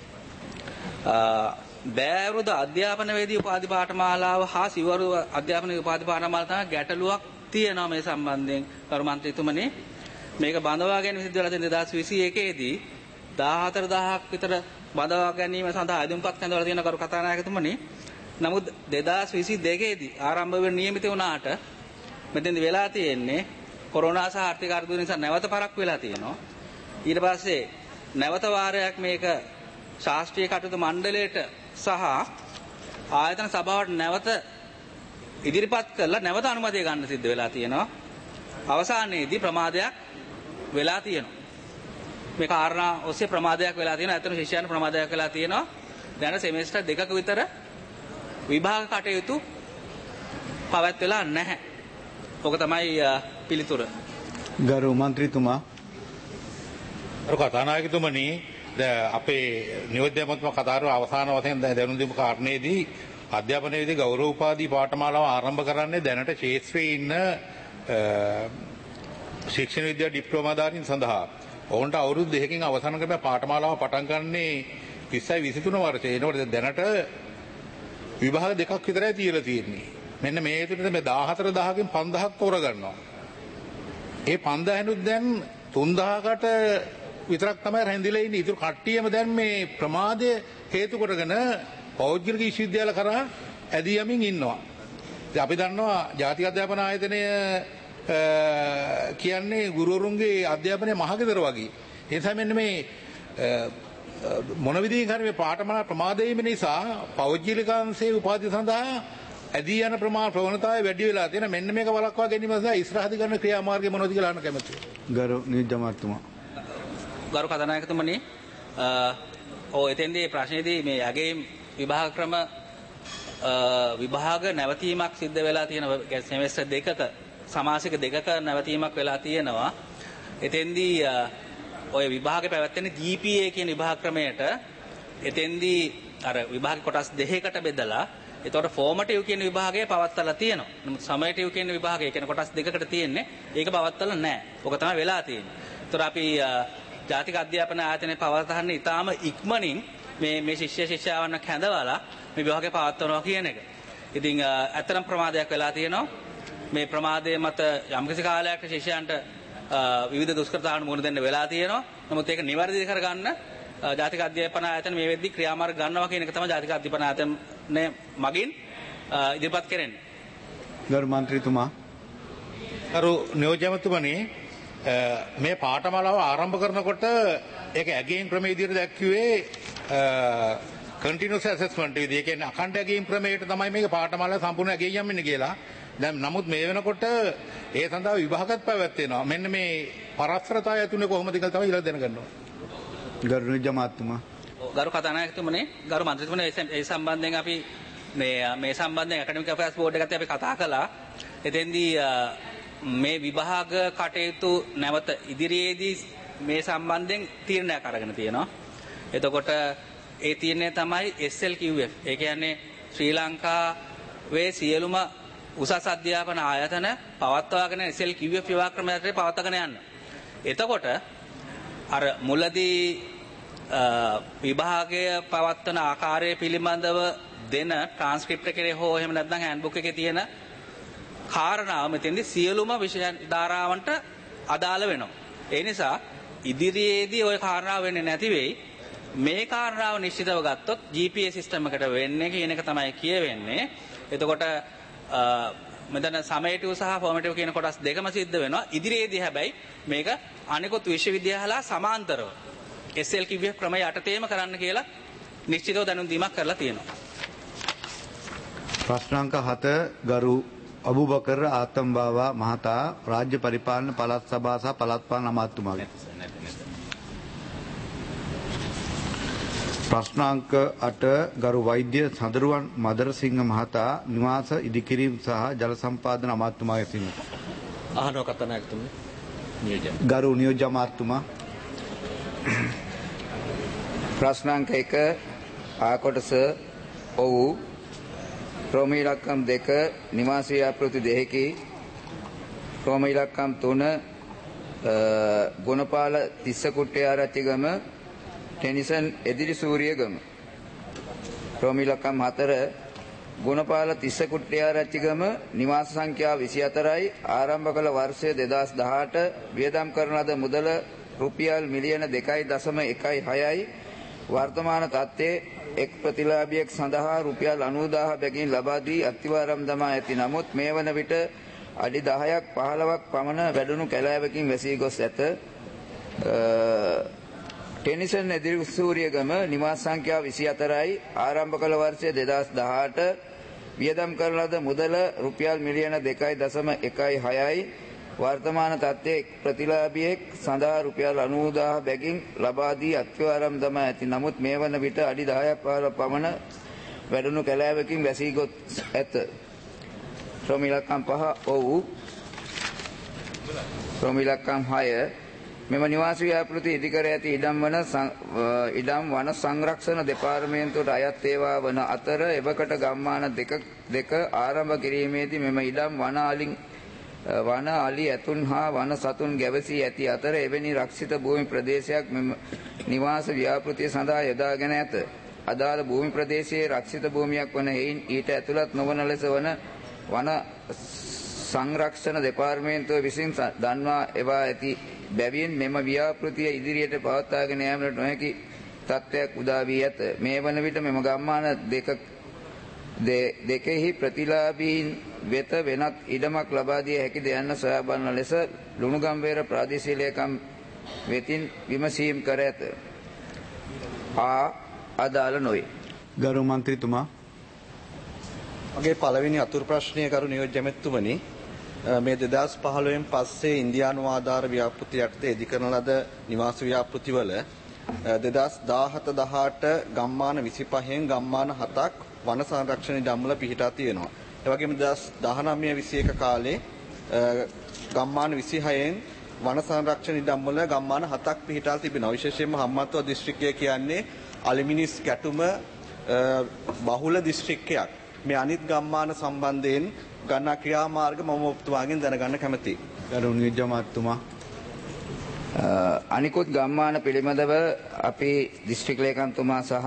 බෑවරුද අධ්‍යාපන වේදී උපාධි පාඨමාලාව හා සිවරු අධ්‍යාපන උපාධි පාඨමාලාව තමයි ගැටලුවක් තියෙනවා මේ සම්බන්ධයෙන්. කරු මන්ත්‍රීතුමනි මේක බඳවා ගැනීම සිදු වෙලා තියෙන 2021 දී 14000ක් විතර බඳවා ගැනීම සඳහා අයදුම්පත් කැඳවලා තියෙන කරු කතානායකතුමනි. නමුත් 2022 දී ආරම්භ වෙන නියමිත වුණාට මෙතෙන්දි වෙලා තියෙන්නේ කොරෝනා සහ ආර්ථික අර්බුද නිසා නැවත පරක් වෙලා තියෙනවා. ඊට පස්සේ නැවත වාරයක් මේක ශාස්ත්‍රීය කටයුතු මණ්ඩලයට සහ ආයතන සභාවට නැවත ඉදිරිපත් කරලා නැවත අනුමැතිය ගන්න සිද්ධ වෙලා තියෙනවා. අවසානයේදී ප්‍රමාදයක් වෙලා තියෙනවා. මේ කාරණා ඔස්සේ ප්‍රමාදයක් වෙලා තියෙනවා. ඇත්තටම ශිෂ්‍යයන් ප්‍රමාදයක් වෙලා තියෙනවා. දැන් සෙමෙස්ටර් 2ක විතර විභාග කටයුතු පවත්වලා නැහැ. ඔක තමයි පිළිතුර. ගරු මන්ත්‍රීතුමා. ගරු කතානායකතුමනි අපේ නියෝජ්‍ය මන්ත්‍රී කතාරුව අවසාන වශයෙන් දැනුම් දීපු කාරණේදී අධ්‍යාපනයේදී ගෞරව උපාධි පාඨමාලාව ආරම්භ කරන්නේ දැනට ක්ෂේත්‍රයේ ඉන්න ශික්ෂණ විද්‍යා ඩිප්ලෝමාධාරීන් සඳහා. ඔවුන්ට අවුරුදු 2කින් අවසන් කරන පාඨමාලාව පටන් ගන්නේ 20යි 23 වර්ෂයේ. ඒනකොට දැනට විභාග දෙකක් විතරයි තියලා තියෙන්නේ. මෙන්න මේ හේතුවෙන් මේ 14000කින් 5000ක් තෝරගන්නවා. ඒ 5000නුත් දැන් 3000කට විතරක් තමයි රැඳිලා ඉන්නේ. ඊට කට්ටියම දැන් මේ ප්‍රමාදය හේතු කොටගෙන පෞද්ගලික විශ්වවිද්‍යාල කරා ඇදී යමින් ඉන්නවා. ඉතින් අපි දන්නවා ජාතික අධ්‍යාපන ආයතනය කියන්නේ ගුරුවරුන්ගේ අධ්‍යාපනයේ මහගෙදර වගේ. ඒ නිසා මෙන්න මේ මොන විදිහින් හරි මේ පාඨමාලා ප්‍රමාදයේ නිසා පෞද්ගලිකාංශයේ උපාධිය සඳහා ඇදී යන ප්‍රවණතාවය වැඩි වෙලා තියෙන. මෙන්න මේක වළක්වා ගැනීම සඳහා ඉස්සරහදී කරන ක්‍රියාමාර්ගය මොනවද කියලා අහන්න කැමතියි. ගරු නියෝජ්‍ය මන්ත්‍රීතුමා. ගරු කතානායකතුමනි එතෙන්දී ප්‍රශ්නේදී මේ යගේ විභාග ක්‍රම විභාග නැවතීමක් සිද්ධ වෙලා තියෙනවා. සෙමෙස්ටර් 2ක සමාසික 2ක නැවතීමක් වෙලා තියෙනවා. එතෙන්දී ඔය විභාගේ පැවැත්වෙන GPA කියන විභාග ක්‍රමයට එතෙන්දී අර විභාග කොටස් දෙකකට බෙදලා ඒතකොට ෆෝමටිව් කියන විභාගය පවත්වලා තියෙනවා. නමුත් සමේටිව් කියන විභාගය කියන කොටස් දෙකකට තියෙන්නේ. ඒක පවත්වලා නැහැ. ඔක තමයි වෙලා තියෙන්නේ. ඒතකොට අපි ජාතික අධ්‍යාපන ආයතනයේ පවත්වන්න ඉතාම ඉක්මනින් මේ ශිෂ්‍යයන්ව කැඳවලා මේ විභාගය පවත්වනවා කියන එක. ඉතින් ඇත්තටම ප්‍රමාදයක් වෙලා තියෙනවා. මේ ප්‍රමාදයේ මත යම්කිසි කාලයකට ශිෂ්‍යයන්ට විවිධ දුෂ්කරතාවන මුහුණ දෙන්න වෙලා තියෙනවා. නමුත් ඒක නිවැරදි කරගන්න ජාතික අධ්‍යාපන ආයතන මේ වෙද්දී ක්‍රියාමාර්ග ගන්නවා කියන එක තමයි ජාතික අධ්‍යාපන ආයතනයේ මගින් ඉදිරිපත් කරන්නේ. ගරු මන්ත්‍රීතුමා. ගරු නියෝජ්‍ය ඇමතුමනි, මේ පාඨමාලාව ආරම්භ කරනකොට ඒක ඇගීම් ක්‍රමයේ විදිහට දැක්ුවේ කන්ටිනියස් ඇසෙස්මන්ට් විදිය. ඒ කියන්නේ අඛණ්ඩ ඇගීම් ක්‍රමයකට තමයි මේක පාඨමාලාව සම්පූර්ණ ඇගීම් යන්නේ කියලා. දැන් නමුත් මේ වෙනකොට ඒ සඳහා විභාගත් පැවැත්වෙනවා. මෙන්න මේ පරස්පරතාවය ඇතුලේ කොහොමද කියලා තමයි ඊළඟ දැනගන්න ඕනේ. ගරු නිජමාත්තුමා. ගරු කතානායකතුමනි, ගරු මන්ත්‍රීතුමනි, ඒ සම්බන්ධයෙන් අපි මේ සම්බන්ධයෙන් ඇකඩමික් අෆයර්ස් බෝඩ් එකත් අපි කතා කළා. එතෙන්දී මේ විභාග කටයුතු නැවත ඉදිරියේදී මේ සම්බන්ධයෙන් තීරණයක් අරගෙන තියෙනවා. එතකොට ඒ තීරණය තමයි SLQF. ඒ කියන්නේ ශ්‍රී ලංකාවේ සියලුම උසස් අධ්‍යාපන ආයතන පවත්වාගෙන SLQF විභාග ක්‍රමයට පවත්වාගෙන යන්න. එතකොට අර මුලදී විභාගය පවත්වන ආකාරය පිළිබඳව දෙන ට්‍රාන්ස්ක්‍රිප්ට් එකේ හෝ එහෙම නැත්නම් හෑන්ඩ්බුක් එකේ තියෙන කාරණාව මෙතෙන්දී සියලුම විෂය ධාරාවන්ට අදාළ වෙනවා. ඒ නිසා ඉදිරියේදී ওই කාරණාව වෙන්නේ නැති වෙයි. මේ කාරණාව නිශ්චිතව ගත්තොත් GPA සිස්ටම් එකට වෙන්නේ කියන එක තමයි කියවෙන්නේ. එතකොට මෙතන සමේටිව් සහ ෆෝමටිව් කියන කොටස් දෙකම සිද්ධ වෙනවා. ඉදිරියේදී හැබැයි මේක අනිකුත් විශ්වවිද්‍යාල සමාන්තරව SLQF ක්‍රමය යටතේම කරන්න කියලා නිශ්චිතව දැනුම් දීමක් කරලා තියෙනවා. ප්‍රශ්නාංක 7 ගරු අබුබකර් ආතම්බාවා මහතා රාජ්‍ය පරිපාලන පළාත් සභා සහ පළාත් පාලන අමාත්‍යතුමාගේ. ප්‍රශ්නාංක 8 ගරු වෛද්‍ය සඳරුවන් මදරසිංහ මහතා නිවාස ඉදිකිරීම සහ ජල සම්පාදන අමාත්‍යතුමාගේ සිටින. අහනවා කතානායකතුමනි. ගරු නියෝජ්‍ය අමාත්‍යතුමා. ප්‍රශ්නාංක 1 ආ කොටස ඔව් ක්‍රම ඉලක්කම් 2 නිවාස ව්‍යාපෘති 2කි ක්‍රම ඉලක්කම් 3 ගුණපාල තිස්ස කුට්ටිආරච්චිගම ටෙනිසන් එදිරි සූරියගම ක්‍රම ඉලක්කම් 4 ගුණපාල තිස්ස කුට්ටිආරච්චිගම නිවාස සංඛ්‍යාව 24යි ආරම්භ කළ වර්ෂය 2018 වියදම් කරන ලද මුදල රුපියල් මිලියන 2.16යි වර්තමාන තත්ත්වයේ එක් ප්‍රතිලාභියෙක් සඳහා රුපියල් 90000 බැගින් ලබා දී අත්තිවාරම් දමා ඇති. නමුත් මේ වන විට අඩි 10ක් 15ක් පමණ වැඩුණු කැලෑවකින් වැසී ගොස් ඇත. ටෙනිසන් එදිරි සූරියගම නිවාස සංඛ්‍යාව 24යි ආරම්භ කළ වර්ෂය 2018 වියදම් කරන ලද මුදල රුපියල් මිලියන 2.16යි වර්තමාන තත්ත්වයේ ප්‍රතිලාභියෙක් සඳහා රුපියල් 90000 බැගින් ලබා දී අත්වාරම් දමා ඇති. නමුත් මේ වන විට අඩි 10ක් 15ක් පමණ වැඩුණු කැලෑවකින් වැසී ගොස් ඇත. ක්‍රම ඉලක්කම් 5 ඔව් ක්‍රම ඉලක්කම් 6 මෙම නිවාස ව්‍යාපෘති ඉදිකර ඇති ඉඩම් වන සංරක්ෂණ දෙපාර්තමේන්තුවට අයත් ඒවා වන අතර එවකට ගම්මාන දෙක ආරම්භ කිරීමේදී මෙම ඉඩම් වන අලි ඇතුන් හා වන සතුන් ගැවසී ඇති අතර එවැනි රක්ෂිත භූමි ප්‍රදේශයක් මෙම නිවාස ව්‍යාපෘතිය සඳහා යොදාගෙන ඇත. අදාළ භූමි ප්‍රදේශයේ රක්ෂිත භූමියක් වන හේයින් ඊට ඇතුළත් නොවන ලෙස වන සංරක්ෂණ දෙපාර්තමේන්තුව විසින් දන්වා එවා ඇති බැවින් මෙම ව්‍යාපෘතිය ඉදිරියට පවත්වාගෙන යාමට නොහැකි තත්ත්වයක් උදා වී ඇත. මේ වන විට මෙම ගම්මාන දෙකෙහි ප්‍රතිලාභීන් වෙත වෙනත් ඉඩමක් ලබා දිය හැකිද යන්න සොයා බලන ලෙස ලුණුගම්වේර ප්‍රාදේශීය ලේකම් වෙතින් විමසීම් කර ඇත. අදාළ නොවේ. ගරු මන්ත්‍රීතුමා. මගේ පළවෙනි අතුරු ප්‍රශ්නය කරු නියෝජ්‍ය ඇමතුමනි, මේ 2015න් පස්සේ ඉන්දියානු ආධාර ව්‍යාපෘති යටතේ ඉදිකරන ලද නිවාස ව්‍යාපෘතිවල 2017-18 ගම්මාන 25න් ගම්මාන 7ක් වන සංරක්ෂණ ඉඩම්වල පිහිටා තියෙනවා. ඒ වගේම 2019-21 කාලේ ගම්මාන 26න් වන සංරක්ෂණ ඉඩම්වල ගම්මාන 7ක් පිහිටා තිබෙනවා. විශේෂයෙන්ම හම්බන්තොට දිස්ත්‍රික්කය කියන්නේ අලිමිනිස් ගැටුම බහුල දිස්ත්‍රික්කයක්. මේ අනිත් ගම්මාන සම්බන්ධයෙන් ගන්නා ක්‍රියාමාර්ග මම ඔබතුමාගෙන් දැනගන්න කැමතියි. ගරු නියෝජ්‍යමාත්තුමා. අනිකුත් ගම්මාන පිළිබඳව අපි දිස්ත්‍රික් ලේකම්තුමා සහ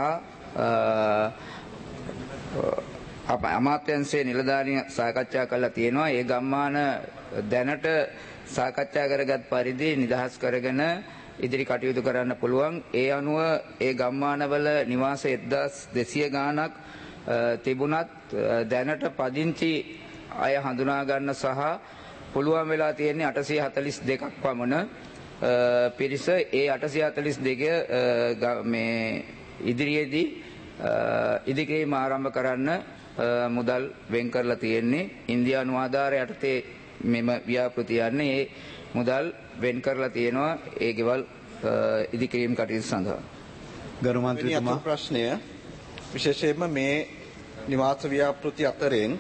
අමාත්‍යංශයේ නිලධාරීන් සාකච්ඡා කළා තියෙනවා. ඒ ගම්මාන දැනට සාකච්ඡා කරගත් පරිදි නිදහස් කරගෙන ඉදිරි කටයුතු කරන්න පුළුවන්. ඒ අනුව ඒ ගම්මානවල නිවාස 1200 ගාණක් තිබුණත් දැනට පදිංචි අය හඳුනා ගන්න සහ පුළුවන් වෙලා තියෙන්නේ 842ක් පමණ පිරිස. ඒ 842 මේ ඉදිරියේදී ඉදිකිරීම ආරම්භ කරන්න මුදල් වෙන් කරලා තියෙන්නේ. ඉන්දියානු ආධාරය යටතේ මෙම ව්‍යාපෘති යන්නේ. ඒ මුදල් වෙන් කරලා තියෙනවා ඒ ගෙවල් ඉදිකිරීම කටයුතු සඳහා. ගරු මන්ත්‍රීතුමා ප්‍රශ්නය විශේෂයෙන්ම මේ නිවාස ව්‍යාපෘති අතරින්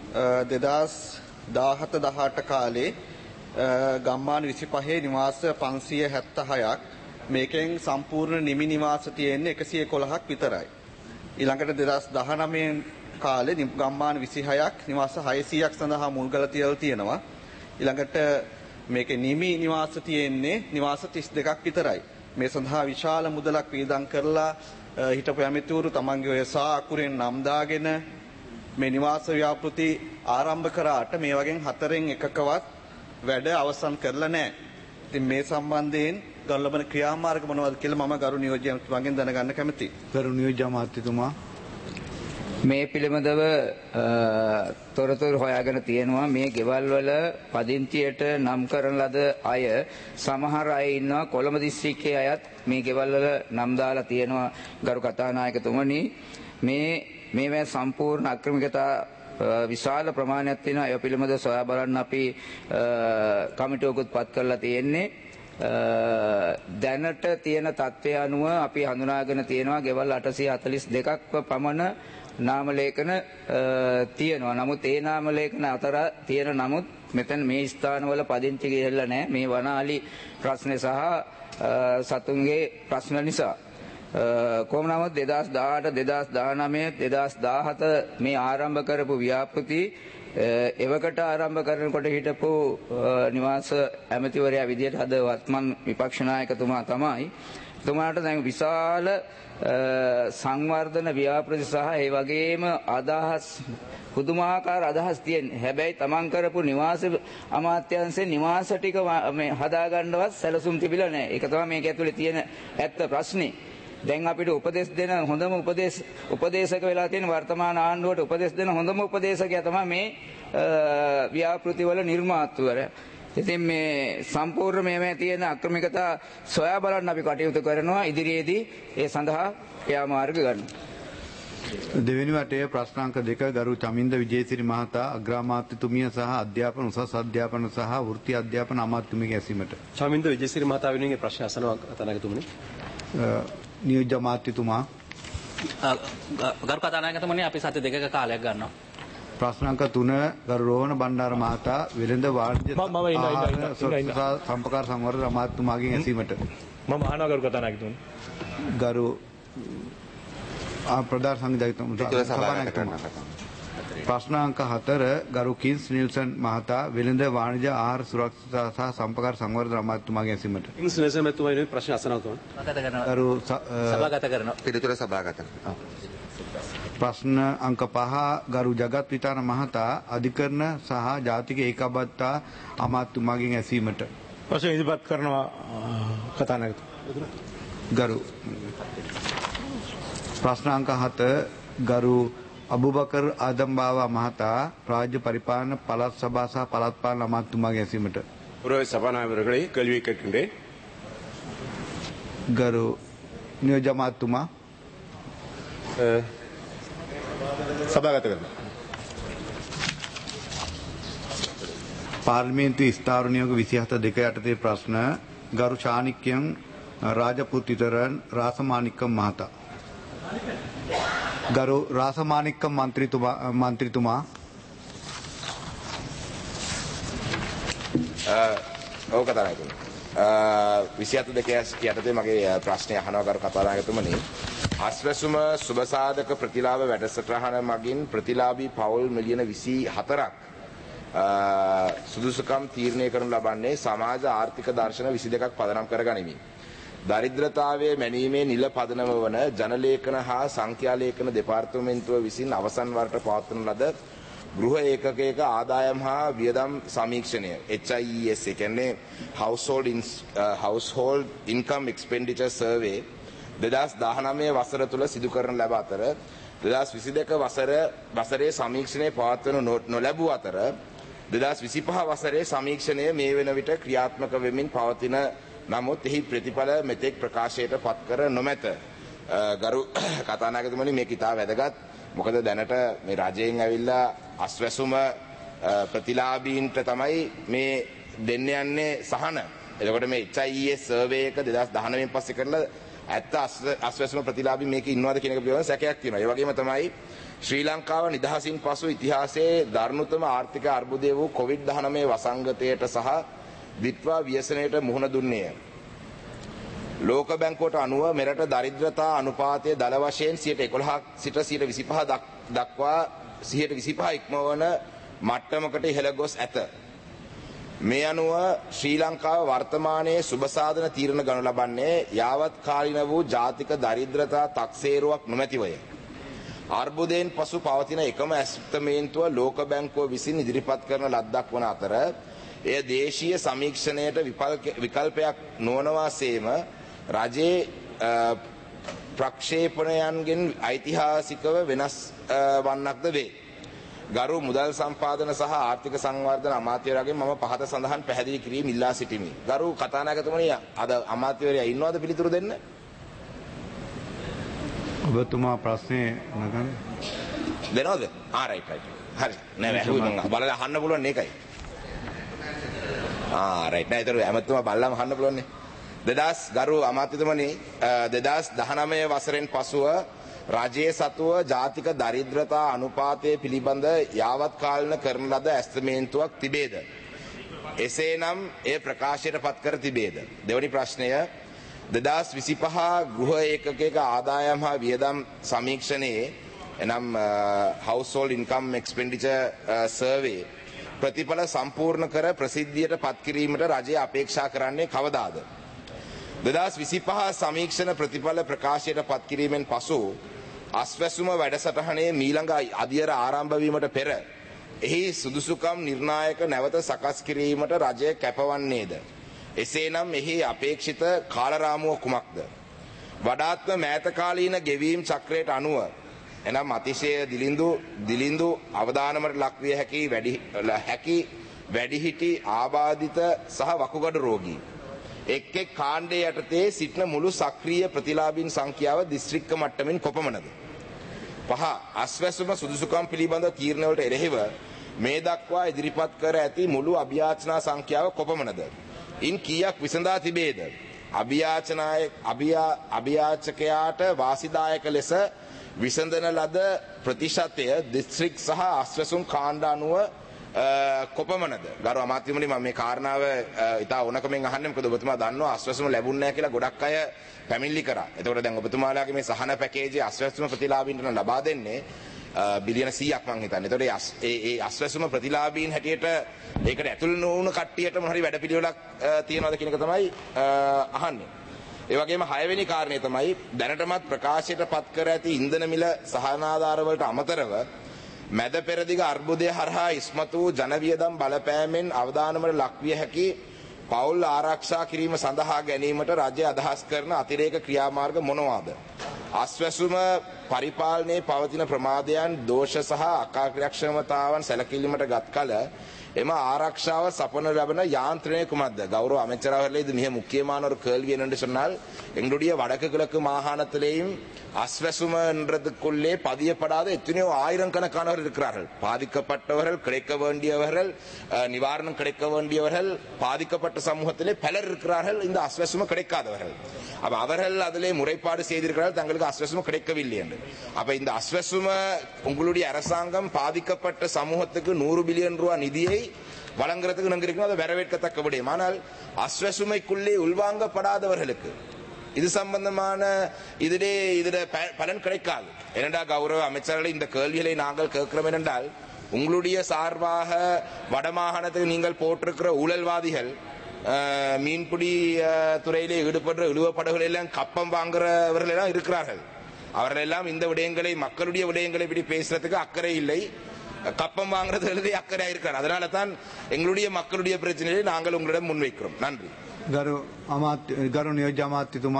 2017-18 කාලේ ගම්මාන 25 නිවාස 576ක් මේකෙන් සම්පූර්ණ නිමි නිවාස තියෙන්නේ 111ක් විතරයි. ඊළඟට 2019 කාලේ ගම්මාන 26ක් නිවාස 600ක් සඳහා මුල්ගල තියලා තියෙනවා. ඊළඟට මේකේ නිමි නිවාස තියෙන්නේ නිවාස 32ක් විතරයි. මේ සඳහා විශාල මුදලක් වියදම් කරලා හිටපු ඇමතිවරු තමන්ගේ ඔය සා අකුරෙන් නම් දාගෙන මේ නිවාස ව්‍යාපෘති ආරම්භ කරාට මේ වගේ හතරෙන් එකකවත් වැඩ අවසන් කරලා නැහැ. ඉතින් මේ සම්බන්ධයෙන් ගන්න ලබන ක්‍රියාමාර්ග මොනවද කියලා මම ගරු නියෝජ්‍යතුමාගෙන් දැනගන්න කැමතියි. ගරු නියෝජ්‍ය අමාත්‍යතුමා මේ පිළිබඳව තොරතුරු හොයාගෙන තියෙනවා. මේ ගෙවල් වල පදිංචියට නම් කරන ලද අය සමහර අය ඉන්නවා කොළඹ දිස්ත්‍රික්කයේ අයත් මේ ගෙවල් වල නම් දාලා තියෙනවා. ගරු කතානායකතුමනි මේවා සම්පූර්ණ අක්‍රමිකතා විශාල ප්‍රමාණයක් තියෙනවා. ඒ පිළිබඳව සොයා බලන්න අපි කමිටුවකුත් පත් කරලා තියෙන්නේ. දැනට තියෙන තත්ත්වය අනුව අපි හඳුනාගෙන තියෙනවා ගෙවල් 842ක් පමණ නාම ලේඛන තියෙනවා. නමුත් ඒ නාම ලේඛන අතර තියෙන නමුත් මෙතන මේ ස්ථානවල පදිංචි ගිහිල්ලා නැහැ. මේ වනාලි ප්‍රශ්නේ සහ සතුන්ගේ ප්‍රශ්න නිසා කොහොම නමුත් 2018 2019 2017 මේ ආරම්භ කරපු ව්‍යාපෘති එවකට ආරම්භ කරනකොට හිටපු නිවාස ඇමතිවරයා විදියට අද වත්මන් විපක්ෂ නායකතුමා තමයි. එතුමාට දැන් විශාල සංවර්ධන ව්‍යාපෘති සහ ඒ වගේම අදහස් පුදුමාකාර අදහස් තියෙනවා. හැබැයි තමන් කරපු නිවාස අමාත්‍යාංශේ නිවාස ටික මේ හදාගන්නවත් සැලසුම් තිබිලා නැහැ. ඒක තමයි මේක ඇතුලේ තියෙන ඇත්ත ප්‍රශ්නේ. දැන් අපිට උපදෙස් දෙන හොඳම උපදේශක වෙලා තියෙන වර්තමාන ආණ්ඩුවට උපදෙස් දෙන හොඳම උපදේශකයා තමයි මේ ව්‍යාපෘතිවල නිර්මාතෘවරයා. ඉතින් මේ සම්පූර්ණ මේවා තියෙන අක්‍රමිකතා සොයා බලන්න අපි කටයුතු කරනවා. ඉදිරියේදී ඒ සඳහා ක්‍රියාමාර්ග ගන්නවා. දෙවෙනි වටයේ ප්‍රශ්නාංක 2 ගරු චමින්ද විජේසිරි මහතා අග්‍රාමාත්‍යතුමිය සහ අධ්‍යාපන උසස් අධ්‍යාපන සහ වෘත්ති අධ්‍යාපන අමාත්‍යතුමියගේ ඇසීමට. චමින්ද විජේසිරි මහතා වෙනුවෙන් ප්‍රශ්න අසනවා කතානායකතුමනි. නියෝජ්‍ය අමාත්‍යතුමා ගරු කතානායකතුමනි අපි සති දෙකක කාලයක් ගන්නවා. ප්‍රශ්නාංක 3 ගරු රෝහණ බණ්ඩාර මහතා වෙළඳ වාණිජ සම්පකාර සංවර්ධන අමාත්‍යතුමාගෙන් ඇසීමට. මම අහනවා ගරු කතානායකතුමනි. ගරු ප්‍රධාන සංවිධායකතුමා ප්‍රශ්නාංක 4 ගරු කින්ස් නිල්සන් මහතා වෙළඳ වාණිජ ආහාර සුරක්ෂිතතා සහ සම්පකාර සංවර්ධන අමාත්‍යතුමාගෙන් ඇසීමට. කින්ස් නිල්සන් මහතුමා වෙනුවෙන් ප්‍රශ්න අසනවා තුමා. ගරු සභාගත කරනවා. පිළිතුර සභාගත කරනවා. ප්‍රශ්න අංක 5 ගරු ජගත් විතාන මහතා අධිකරණ සහ ජාතික ඒකාබද්ධතා අමාත්‍යතුමාගෙන් ඇසීමට. ප්‍රශ්න ඉදිරිපත් කරනවා කතානායකතුමා. ගරු ප්‍රශ්න අංක 7 ගරු අබුබකර් ආදම්බාවා මහතා රාජ්‍ය පරිපාලන පළාත් සභා සහ පළාත් පාලන අමාත්‍යතුමාගේ ඇසීමට. ගෞරව සභානායකවරේ කල්වි කෙටුනේ. ගරු නියෝජ්‍ය අමාත්‍යතුමා සභාගත කරනවා. පාර්ලිමේන්තු ස්ථාවර නියෝග 27 යටතේ ප්‍රශ්න ගරු ශානික්‍යන් රාජපුත්තිතරන් රාසමානික්කම් මහතා. ගරු රාසමානික්කම් මන්ත්‍රීතුමා ඔව් කතානායකතුමනි 27 යටතේ මගේ ප්‍රශ්නය අහනවා ගරු කතානායකතුමනි. අස්වැසුම සුබසාධක ප්‍රතිලාභ වැඩසටහන මගින් ප්‍රතිලාභී පවුල් මිලියන 24ක් සුදුසුකම් තීරණය කරනු ලබන්නේ සමාජ ආර්ථික දර්ශන 22ක් පදනම් කර ගනිමින්. දරිද්‍රතාවයේ මැනීමේ නිල පදනම වන ජනලේඛන හා සංඛ්‍යාලේඛන දෙපාර්තමේන්තුව විසින් අවසන් වරට පවත්වන ලද ගෘහ ඒකකයක ආදායම් හා වියදම් සමීක්ෂණය HIES ඒ කියන්නේ Household Income Expenditure Survey 2019 වසර තුල සිදු කරන ලැබ අතර 2022 වසරේ සමීක්ෂණය පවත්වනු නොලැබූ අතර 2025 වසරේ සමීක්ෂණය මේ වෙන විට ක්‍රියාත්මක වෙමින් පවතින නමුත් එහි ප්‍රතිඵල මෙතෙක් ප්‍රකාශයට පත් කර නොමැත. ගරු කතානායකතුමනි මේක ඉතා වැදගත්. මොකද දැනට මේ රජයෙන් ඇවිල්ලා අස්වැසුම ප්‍රතිලාභීන්ට තමයි මේ දෙන්න යන්නේ සහන. එතකොට මේ HIES සර්වේ එක 2019 පස්සේ කරලා ඇත්ත අස්වැසුම ප්‍රතිලාභී මේක ඉන්නවද කියන එක පිළිබඳව සැකයක් තියෙනවා. ඒ වගේම තමයි ශ්‍රී ලංකාව නිදහසින් පසු ඉතිහාසයේ දරුණුතම ආර්ථික අර්බුදය වූ COVID-19 වසංගතයට සහ විත්වා ව්‍යසනයට මුහුණ දුන්නේය. ලෝක බැංකුවට අනුව මෙරට දරිද්‍රතා අනුපාතය දල වශයෙන් 11% සිට 25% දක්වා 25% ඉක්මවන මට්ටමකට ඉහළ ගොස් ඇත. මේ අනුව ශ්‍රී ලංකාව වර්තමානයේ සුබසාධන තීරණ ගනු ලබන්නේ යාවත් කාලින වූ ජාතික දරිද්‍රතා තක්සේරුවක් නොමැතිවය. අර්බුදයෙන් පසු පවතින එකම ඇස්තමේන්තුව ලෝක බැංකුව විසින් ඉදිරිපත් කරන ලද්දක් වන අතර එය දේශීය සමීක්ෂණයට විකල්පයක් නොවනවා සේම රජයේ ප්‍රක්ෂේපණයන්ගෙන් ඓතිහාසිකව වෙනස් වන්නක්ද වේ. ගරු මුදල් සම්පාදන සහ ආර්ථික සංවර්ධන අමාත්‍යවරයාගෙන් මම පහත සඳහන් පැහැදිලි කිරීම ඉල්ලා සිටිමි. ගරු කතානායකතුමනි අද අමාත්‍යවරයා ඉන්නවද පිළිතුරු දෙන්න? ඔබතුමා ප්‍රශ්නේ නගන්න. දෙනවද? රයිට්. හරි. නෑ මම බලලා අහන්න පුළුවන් ඒකයි. රයිට්. නෑ ඒතර ඇමතුමා බලලාම අහන්න පුළුවන් නේ. ගරු අමාත්‍යතුමනි 2019 වසරෙන් පසුව රජයේ සතුව ජාතික දරිද්‍රතා අනුපාතය පිළිබඳ යාවත් කාලන කරන ලද ඇස්තමේන්තුවක් තිබේද? එසේනම් එය ප්‍රකාශයට පත් කර තිබේද? දෙවැනි ප්‍රශ්නය 2025 ගෘහ ඒකකයක ආදායම් හා වියදම් සමීක්ෂණයේ එනම් Household Income Expenditure Survey ප්‍රතිඵල සම්පූර්ණ කර ප්‍රසිද්ධියට පත් කිරීමට රජය අපේක්ෂා කරන්නේ කවදාද? 2025 සමීක්ෂණ ප්‍රතිඵල ප්‍රකාශයට පත් කිරීමෙන් පසු අස්වැසුම වැඩසටහනේ මීළඟ අදියර ආරම්භ වීමට පෙර එහි සුදුසුකම් නිර්ණායක නැවත සකස් කිරීමට රජය කැපවන්නේද? එසේනම් එහි අපේක්ෂිත කාලරාමුව කුමක්ද? වඩාත්ම මෑතකාලීන ගෙවීම් චක්‍රයට අනුව එනම් අතිශය දිලිඳු අවදානමට ලක්විය හැකි වැඩිහිටි ආබාධිත සහ වකුගඩු රෝගී එක් කාණ්ඩයේ යටතේ සිටින මුළු සක්‍රීය ප්‍රතිලාභීන් සංඛ්‍යාව දිස්ත්‍රික්ක මට්ටමින් කොපමණද? 5. අස්වැසුම සුදුසුකම් පිළිබඳ තීරණවලට එරෙහිව මේ දක්වා ඉදිරිපත් කර ඇති මුළු අභියාචනා සංඛ්‍යාව කොපමණද? ඉන් කීයක් විසඳා තිබේද? අභියාචකයාට වාසිදායක ලෙස විසඳන ලද ප්‍රතිශතය දිස්ත්‍රික් සහ අස්වැසුම් කාණ්ඩ අනුව කොපමණද? ගරු අමාත්‍යතුමනි මම මේ කාරණාව ඉතා ඕනකමෙන් අහන්නේ මොකද ඔබතුමා දන්නවා අස්වැසුම ලැබුණ නැහැ කියලා ගොඩක් අය පැමිණිලි කරා. එතකොට දැන් ඔබතුමාලාගේ මේ සහන පැකේජයේ අස්වැසුම ප්‍රතිලාභීන්ට ලබා දෙන්නේ බිලියන 100ක් මං හිතන්නේ. එතකොට ඒ අස්වැසුම ප්‍රතිලාභීන් හැටියට ඒකට ඇතුල් නොවුණු කට්ටියට මොන හරි වැඩපිළිවෙලක් තියනවද කියන එක තමයි අහන්නේ. ඒ වගේම 6 වෙනි කාරණේ තමයි දැනටමත් ප්‍රකාශයට පත් කර ඇති ඉන්ධන මිල සහනාධාර වලට අමතරව මැද පෙරදිග අර්බුදය හරහා ඉස්මතු වූ ජනවියදම් බලපෑමෙන් අවදානමට ලක්විය හැකි පවුල් ආරක්ෂා කිරීම සඳහා ගැනීමට රජය අදහස් කරන අතිරේක ක්‍රියාමාර්ග මොනවාද? අස්වැසුම පරිපාලනයේ පවතින ප්‍රමාදයන් දෝෂ සහ අකාර්යක්ෂමතාවන් සැලකිලිමට ගත් කල එම ආරක්ෂාව சப்பன ලැබෙන යාන්ත්‍රණය කුමක්ද? கௌரவ அமைச்சர் அவர்களே இது மிக முக்கியமான ஒரு கேள்வி என்னென்று சொன்னால் எங்களுடைய வடக்கு கிழக்கு மாகாணத்திலேயும் அஸ்வசுமன்றதுக்குள்ளே பதியப்படாத எத்தனையோ ஆயிரக்கணக்கானவர்கள் இருக்கிறார்கள். பாதிக்கப்பட்டவர்கள், கிடைக்க வேண்டியவர்கள், நிவாரணம் கிடைக்க வேண்டியவர்கள், பாதிக்கப்பட்ட சமூகத்திலே பலர் இருக்கிறார்கள். இந்த அஸ்வசும கிடைக்காதவர்கள். அப்ப அவர்கள் அதிலே முறைப்பாடு செய்திருக்கிறார்கள் தங்களுக்கு அஸ்வசும கிடைக்கவில்லை என்று. அப்ப இந்த அஸ்வசும உங்களுடைய அரசாங்கம் பாதிக்கப்பட்ட சமூகத்துக்கு 100 பில்லியன் ரூபாய் நிதியை வழங்குறதுக்கு நாங்க இருக்கோம். அதை வரவேற்கத்தக்க விடயம். ஆனால் அஸ்வசுமைக்குள்ளே உள்வாங்கப்படாதவர்களுக்கு இது சம்பந்தமான இதிலே பலன் கிடைக்காது. ஏனென்றா கௌரவ அமைச்சர்களை இந்த கேள்விகளை நாங்கள் கேட்கிறோம் என்றால் உங்களுடைய சார்பாக வடமாகாணத்துக்கு நீங்கள் போட்டிருக்கிற ஊழல்வாதிகள் மீன்பிடி துறையிலே ஈடுபடுற இழுவப்படகுகள் எல்லாம் கப்பம் வாங்குறவர்கள் எல்லாம் இருக்கிறார்கள். அவர்கள் எல்லாம் இந்த விடயங்களை மக்களுடைய விடயங்களை பற்றி பேசுறதுக்கு அக்கறை இல்லை. கப்பம் வாங்குறது எழுதி அக்கறையா இருக்காரு. அதனால தான் எங்களுடைய மக்களுடைய பிரச்சனையை நாங்கள் உங்களிடம் முன்வைக்கிறோம். நன்றி. ගරු නියෝජ්‍ය අමාත්‍යතුමා.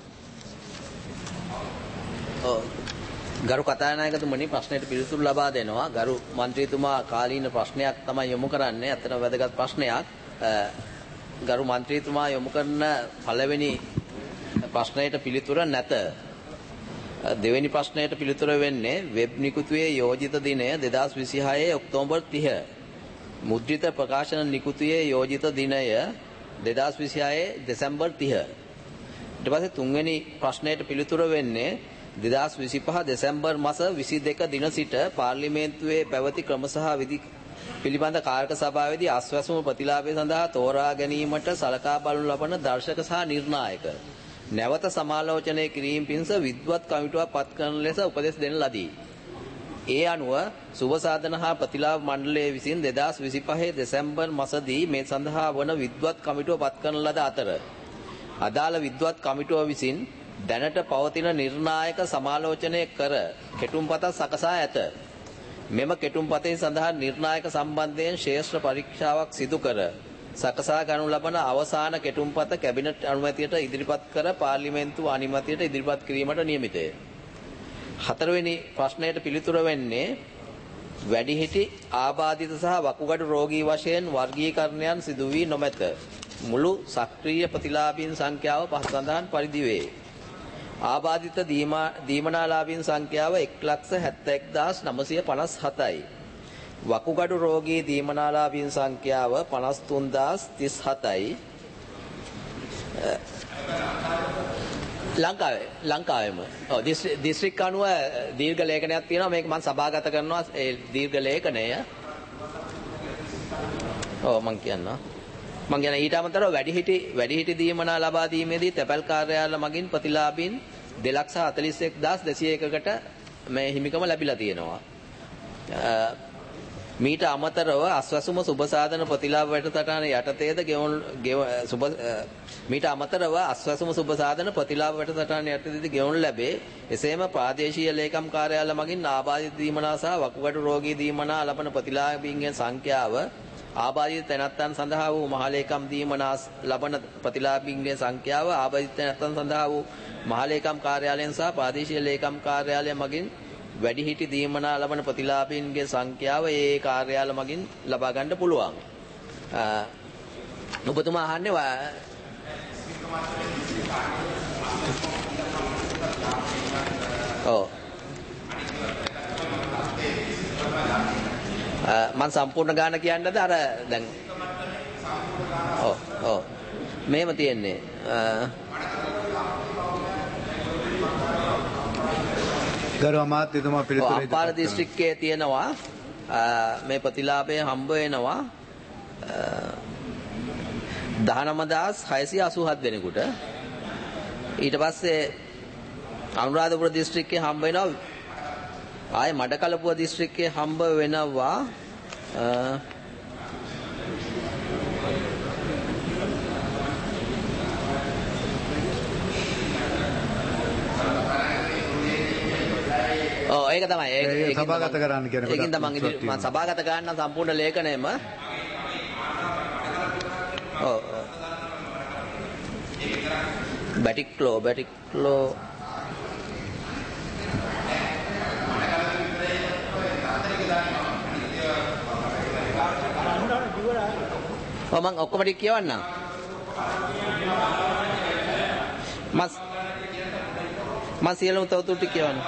ගරු කතානායකතුමනි ප්‍රශ්නයට පිළිතුරු ලබා දෙනවා. ගරු මන්ත්‍රීතුමා කාලීන ප්‍රශ්නයක් තමයි යොමු කරන්නේ. අතන වැදගත් ප්‍රශ්නයක්. ගරු මන්ත්‍රීතුමා යොමු කරන පළවෙනි ප්‍රශ්නයට පිළිතුර නැත. දෙවෙනි ප්‍රශ්නයට පිළිතුර වෙන්නේ වෙබ් නිකුතුවේ යෝජිත දිනය 2026 ඔක්තෝබර් 30. මුද්‍රිත ප්‍රකාශන නිකුතුවේ යෝජිත දිනය 2026 දෙසැම්බර් 30. ඊට පස්සේ තුන්වෙනි ප්‍රශ්නයට පිළිතුර වෙන්නේ 2025 දෙසැම්බර් මාස 22 දින සිට පාර්ලිමේන්තුවේ පැවති ක්‍රම සහ විධි පිළිබඳ කාර්ක සභාවේදී අස්වැසුම ප්‍රතිලාභය සඳහා තෝරා ගැනීමට සලකා බලනු ලබන දර්ශක සහ නිර්ණායක නැවත සමාලෝචනය කිරීම පිණිස විද්වත් කමිටුවක් පත් කරන ලෙස උපදෙස් දෙන ලදී. ඒ අනුව සුබ සාධන හා ප්‍රතිලාභ මණ්ඩලය විසින් 2025 දෙසැම්බර් මාසදී මේ සඳහා වන විද්වත් කමිටුව පත් කරන ලද අතර අදාළ විද්වත් කමිටුව විසින් දැනට පවතින නිර්ණායක සමාලෝචනය කර කෙටුම්පතක් සකසා ඇත. මෙම කෙටුම්පතේ සඳහන් නිර්ණායක සම්බන්ධයෙන් ශ්‍රේෂ්ඨ පරීක්ෂාවක් සිදු කර සකසා ගනු ලබන අවසාන කෙටුම්පත කැබිනට් අනුමැතියට ඉදිරිපත් කර පාර්ලිමේන්තු අනුමැතියට ඉදිරිපත් කිරීමට නියමිතය. හතරවෙනි ප්‍රශ්නයට පිළිතුර වෙන්නේ වැඩිහිටි ආබාධිත සහ වකුගඩු රෝගී වශයෙන් වර්ගීකරණයන් සිදු වී නොමැත. මුළු සක්‍රීය ප්‍රතිලාභීන් සංඛ්‍යාව පහ සඳහන් පරිදි වේ. ආබාධිත දීමනාලාභීන් සංඛ්‍යාව 1,71,957යි. වකුගඩු රෝගී දීමනාලාභීන් සංඛ්‍යාව 53,037යි. ලංකාවෙම දිස්ත්‍රික් අනුව දීර්ඝ ලේඛනයක් තියෙනවා. මේක මම සභාගත කරනවා. ඒ දීර්ඝ ලේඛනය මම කියනවා. මම කියන ඊට අමතරව වැඩිහිටි දීමනා ලබා දීමේදී තැපැල් කාර්යාල මගින් ප්‍රතිලාභීන් 2,41,201කට මේ හිමිකම ලැබිලා තියෙනවා. මීට අමතරව අස්වැසුම සුබසාධන ප්‍රතිලාභ වැඩසටහන යටතේද මීට අමතරව අස්වැසුම සුබසාධන ප්‍රතිලාභ වැඩසටහන යටතේද ගෙවනු ලැබේ. එසේම ප්‍රාදේශීය ලේකම් කාර්යාල මගින් ආබාධිත දීමනා සහ වකුගඩු රෝගී දීමනා ලබන ප්‍රතිලාභීන්ගේ සංඛ්‍යාව ආබාධිත තැනැත්තන් සඳහා වූ මහලේකම් දීමනා ලබන ප්‍රතිලාභීන්ගේ සංඛ්‍යාව ආබාධිත තැනැත්තන් සඳහා වූ මහලේකම් කාර්යාලයෙන් සහ ප්‍රාදේශීය ලේකම් කාර්යාලය මගින් වැඩිහිටි දීමනා ලබන ප්‍රතිලාභීන්ගේ සංඛ්‍යාව ඒ කාර්යාල මගින් ලබා ගන්න පුළුවන්. ඔබතුමා අහන්නේ මම සම්පූර්ණ ගාන කියන්නද අර දැන් මේව තියෙන්නේ ගරු අමාත්‍යතුමා පිළිතුරු අම්පාර දිස්ත්‍රික්කයේ තියෙනවා මේ ප්‍රතිලාභය හම්බ වෙනවා 19687 දෙනෙකුට. ඊට පස්සේ අනුරාධපුර දිස්ත්‍රික්කයේ හම්බ වෙනවා ආයේ මඩකලපුව දිස්ත්‍රික්කයේ හම්බ වෙනවා ඒක තමයි ඒක සභාගත කරන්න කියන කොට ඒකින්ද මම සභාගත කරන්න සම්පූර්ණ ලේඛනයම බැටික්ලෝ මම ඔක්කොම ටික කියවන්නම්. මම සියලුම තවතුරු ටික කියවන්නම්.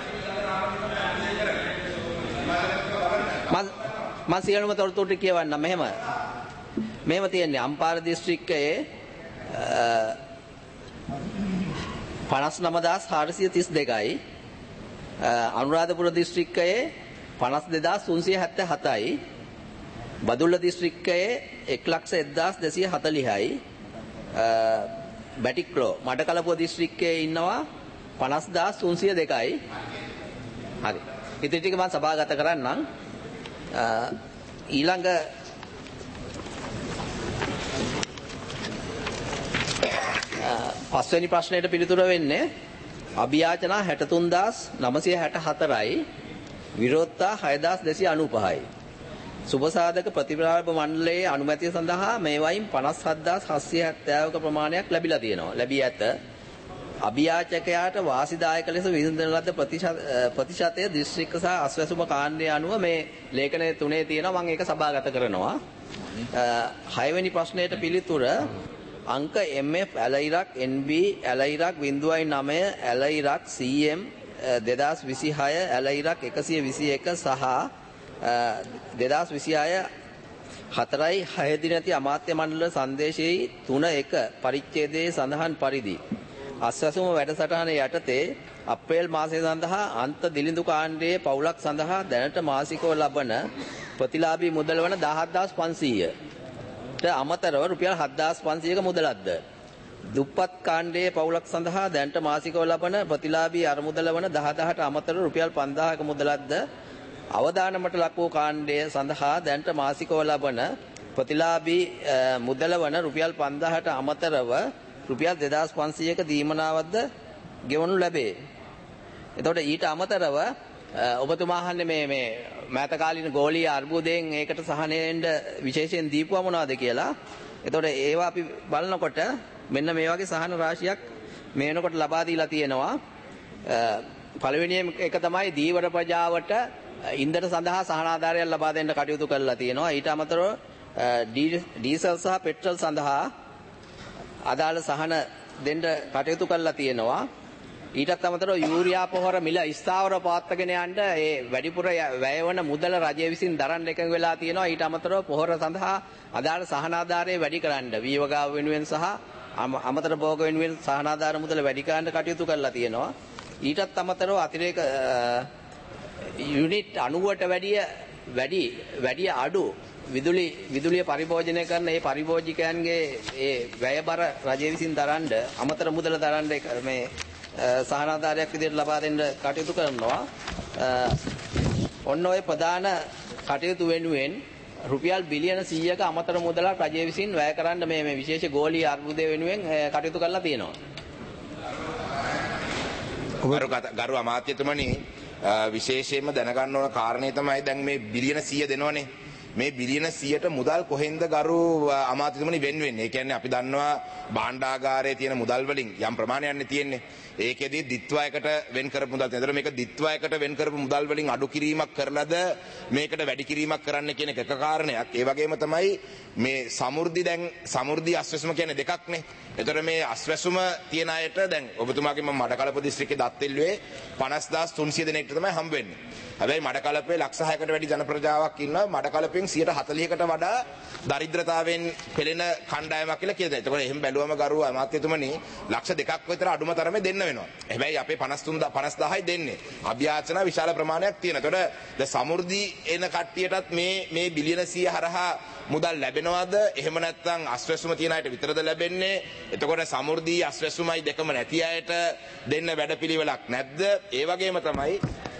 මම සියලුම තොරතුරු ටික කියවන්නම්. මෙහෙම තියෙන්නේ අම්පාර දිස්ත්‍රික්කයේ 59432යි. අනුරාධපුර දිස්ත්‍රික්කයේ 52377යි. බදුල්ල දිස්ත්‍රික්කයේ 1,02,240යි. බැටික්ලෝ මඩකලපුව දිස්ත්‍රික්කයේ ඉන්නවා 50302යි. හරි. ඉතින් ටික මම සභාගත කරන්නම්. ඊළඟ පස්වෙනි ප්‍රශ්නයට පිළිතුර වෙන්නේ අභියාචනා 63964යි. විරෝධතා 6295යි. සුබසාධක ප්‍රතිප්‍රාප මණ්ඩලයේ අනුමැතිය සඳහා මේවයින් 57770ක ප්‍රමාණයක් ලැබිලා තියෙනවා. ලැබී ඇත. අභියාචකයාට වාසිදායක ලෙස විසඳන ලද ප්‍රතිශතය දිස්ත්‍රික්ක සහ අස්වැසුම කාණ්ඩය අනුව මේ ලේඛනයේ 3 තියෙනවා. මම ඒක සභාගත කරනවා. 6 වෙනි ප්‍රශ්නයට පිළිතුර අංක MF ඇලයිරක් NB ඇලයිරක් 0.9 ඇලයිරක් CM 2026 ඇලයිරක් 121 සහ 2026 4/6 දින ඇති අමාත්‍ය මණ්ඩල සංදේශයේ 3.1 පරිච්ඡේදයේ සඳහන් පරිදි අස්වැසුම වැඩසටහන යටතේ අප්‍රේල් මාසය සඳහා අන්ත දිලිඳු කාණ්ඩයේ පවුලක් සඳහා දැනට මාසිකව ලබන ප්‍රතිලාභී මුදල වන 17500ට අමතරව රුපියල් 7500ක මුදලක්ද දුප්පත් කාණ්ඩයේ පවුලක් සඳහා දැනට මාසිකව ලබන ප්‍රතිලාභී අරමුදල වන 10000ට අමතරව රුපියල් 5000ක මුදලක්ද අවදානමට ලක් වූ කාණ්ඩය සඳහා දැනට මාසිකව ලබන ප්‍රතිලාභී මුදල වන රුපියල් 5000ට අමතරව රුපියල් 2500ක දීමනාවක්ද ගෙවනු ලැබේ. එතකොට ඊට අමතරව ඔබතුමා අහන්නේ මේ මෑතකාලීන ගෝලීය අර්බුදයෙන් ඒකට සහනයෙන්ද විශේෂයෙන් දීපුවා මොනවද කියලා. එතකොට ඒවා අපි බලනකොට මෙන්න මේ වගේ සහන රාශියක් මේ වෙනකොට ලබා දීලා තියෙනවා. පළවෙනි එක තමයි දීවර ප්‍රජාවට ඉන්ධන සඳහා සහන ආධාරයක් ලබා දෙන්න කටයුතු කරලා තියෙනවා. ඊට අමතරව ඩීසල් සහ පෙට්‍රල් සඳහා අදාළ සහන දෙන්න කටයුතු කරලා තියෙනවා. ඊටත් අමතරව යූරියා පොහොර මිල ස්ථාවර පවත්වාගෙන යන්න ඒ වැඩිපුර වැයවන මුදල රජය විසින් දරන්න එකඟ වෙලා තියෙනවා. ඊට අමතරව පොහොර සඳහා අදාළ සහන ආධාරය වැඩි කරන්න වීවගාව වෙනුවෙන් සහ අමතර භෝග වෙනුවෙන් සහන ආධාර මුදල වැඩි කරන්න කටයුතු කරලා තියෙනවා. ඊටත් අමතරව අතිරේක යුනිට් 90ට වැඩි අඩු විදුලිය පරිභෝජනය කරන ඒ පරිභෝජිකයන්ගේ ඒ වැයබර රජය විසින් දරන්න අමතර මුදල දරන්න මේ සහනාධාරයක් විදිහට ලබා දෙන්න කටයුතු කරනවා. ඔන්න ඔය ප්‍රධාන කටයුතු වෙනුවෙන් රුපියල් බිලියන 100ක අමතර මුදලක් රජය විසින් වැය කරන්න මේ විශේෂ ගෝලීය අර්බුදය වෙනුවෙන් කටයුතු කරලා තියෙනවා. ගරු අමාත්‍යතුමනි විශේෂයෙන්ම දැනගන්න ඕන කාරණේ තමයි දැන් මේ බිලියන 100 දෙනවනේ. මේ බිලියන 100ට මුදල් කොහෙන්ද ගරු අමාත්‍යතුමනි වෙන් වෙන්නේ? ඒ කියන්නේ අපි දන්නවා භාණ්ඩාගාරයේ තියෙන මුදල් වලින් යම් ප්‍රමාණයක් තියෙන්නේ. ඒකෙදි දිත්වයකට වෙන් කරපු මුදල් තියෙනවා. ඒතර මේක දිත්වයකට වෙන් කරපු මුදල් වලින් අඩු කිරීමක් කරලාද මේකට වැඩි කිරීමක් කරන්න කියන එක කාරණයක්. ඒ වගේම තමයි මේ සමෘද්ධි අස්වැසුම කියන්නේ දෙකක්නේ. ඒතර මේ අස්වැසුම තියන අයට දැන් ඔබතුමාගේ මම මඩකලපුව දිස්ත්‍රික්කයේ දත්තිල්ලුවේ 50300 දෙනෙක්ට තමයි හම්බ වෙන්නේ. හැබැයි මඩකලපේ ලක්ෂ 6කට වැඩි ජන ප්‍රජාවක් ඉන්නවා. මඩකලපෙන් 140කට වඩා දරිද්‍රතාවෙන් පෙළෙන කණ්ඩායමක් කියලා කියනවා. ඒතකොට එහෙම බැලුවම ගරු අමාත්‍යතුමනි ලක්ෂ 2ක් විතර අඩුම තරමේ දෙන්න වෙනවා. හැබැයි අපේ 50000යි දෙන්නේ. අභ්‍යාචන විශාල ප්‍රමාණයක් තියෙනවා. ඒතකොට ද සමෘද්ධි එන කට්ටියටත් මේ බිලියන 100 හරහා මුදල් ලැබෙනවද? එහෙම නැත්නම් අස්වැසුම තියන අයට විතරද ලැබෙන්නේ? එතකොට සමෘද්ධි අස්වැසුමයි දෙකම නැති අයට දෙන්න වැඩපිළිවෙලක් නැද්ද? ඒ වගේම තමයි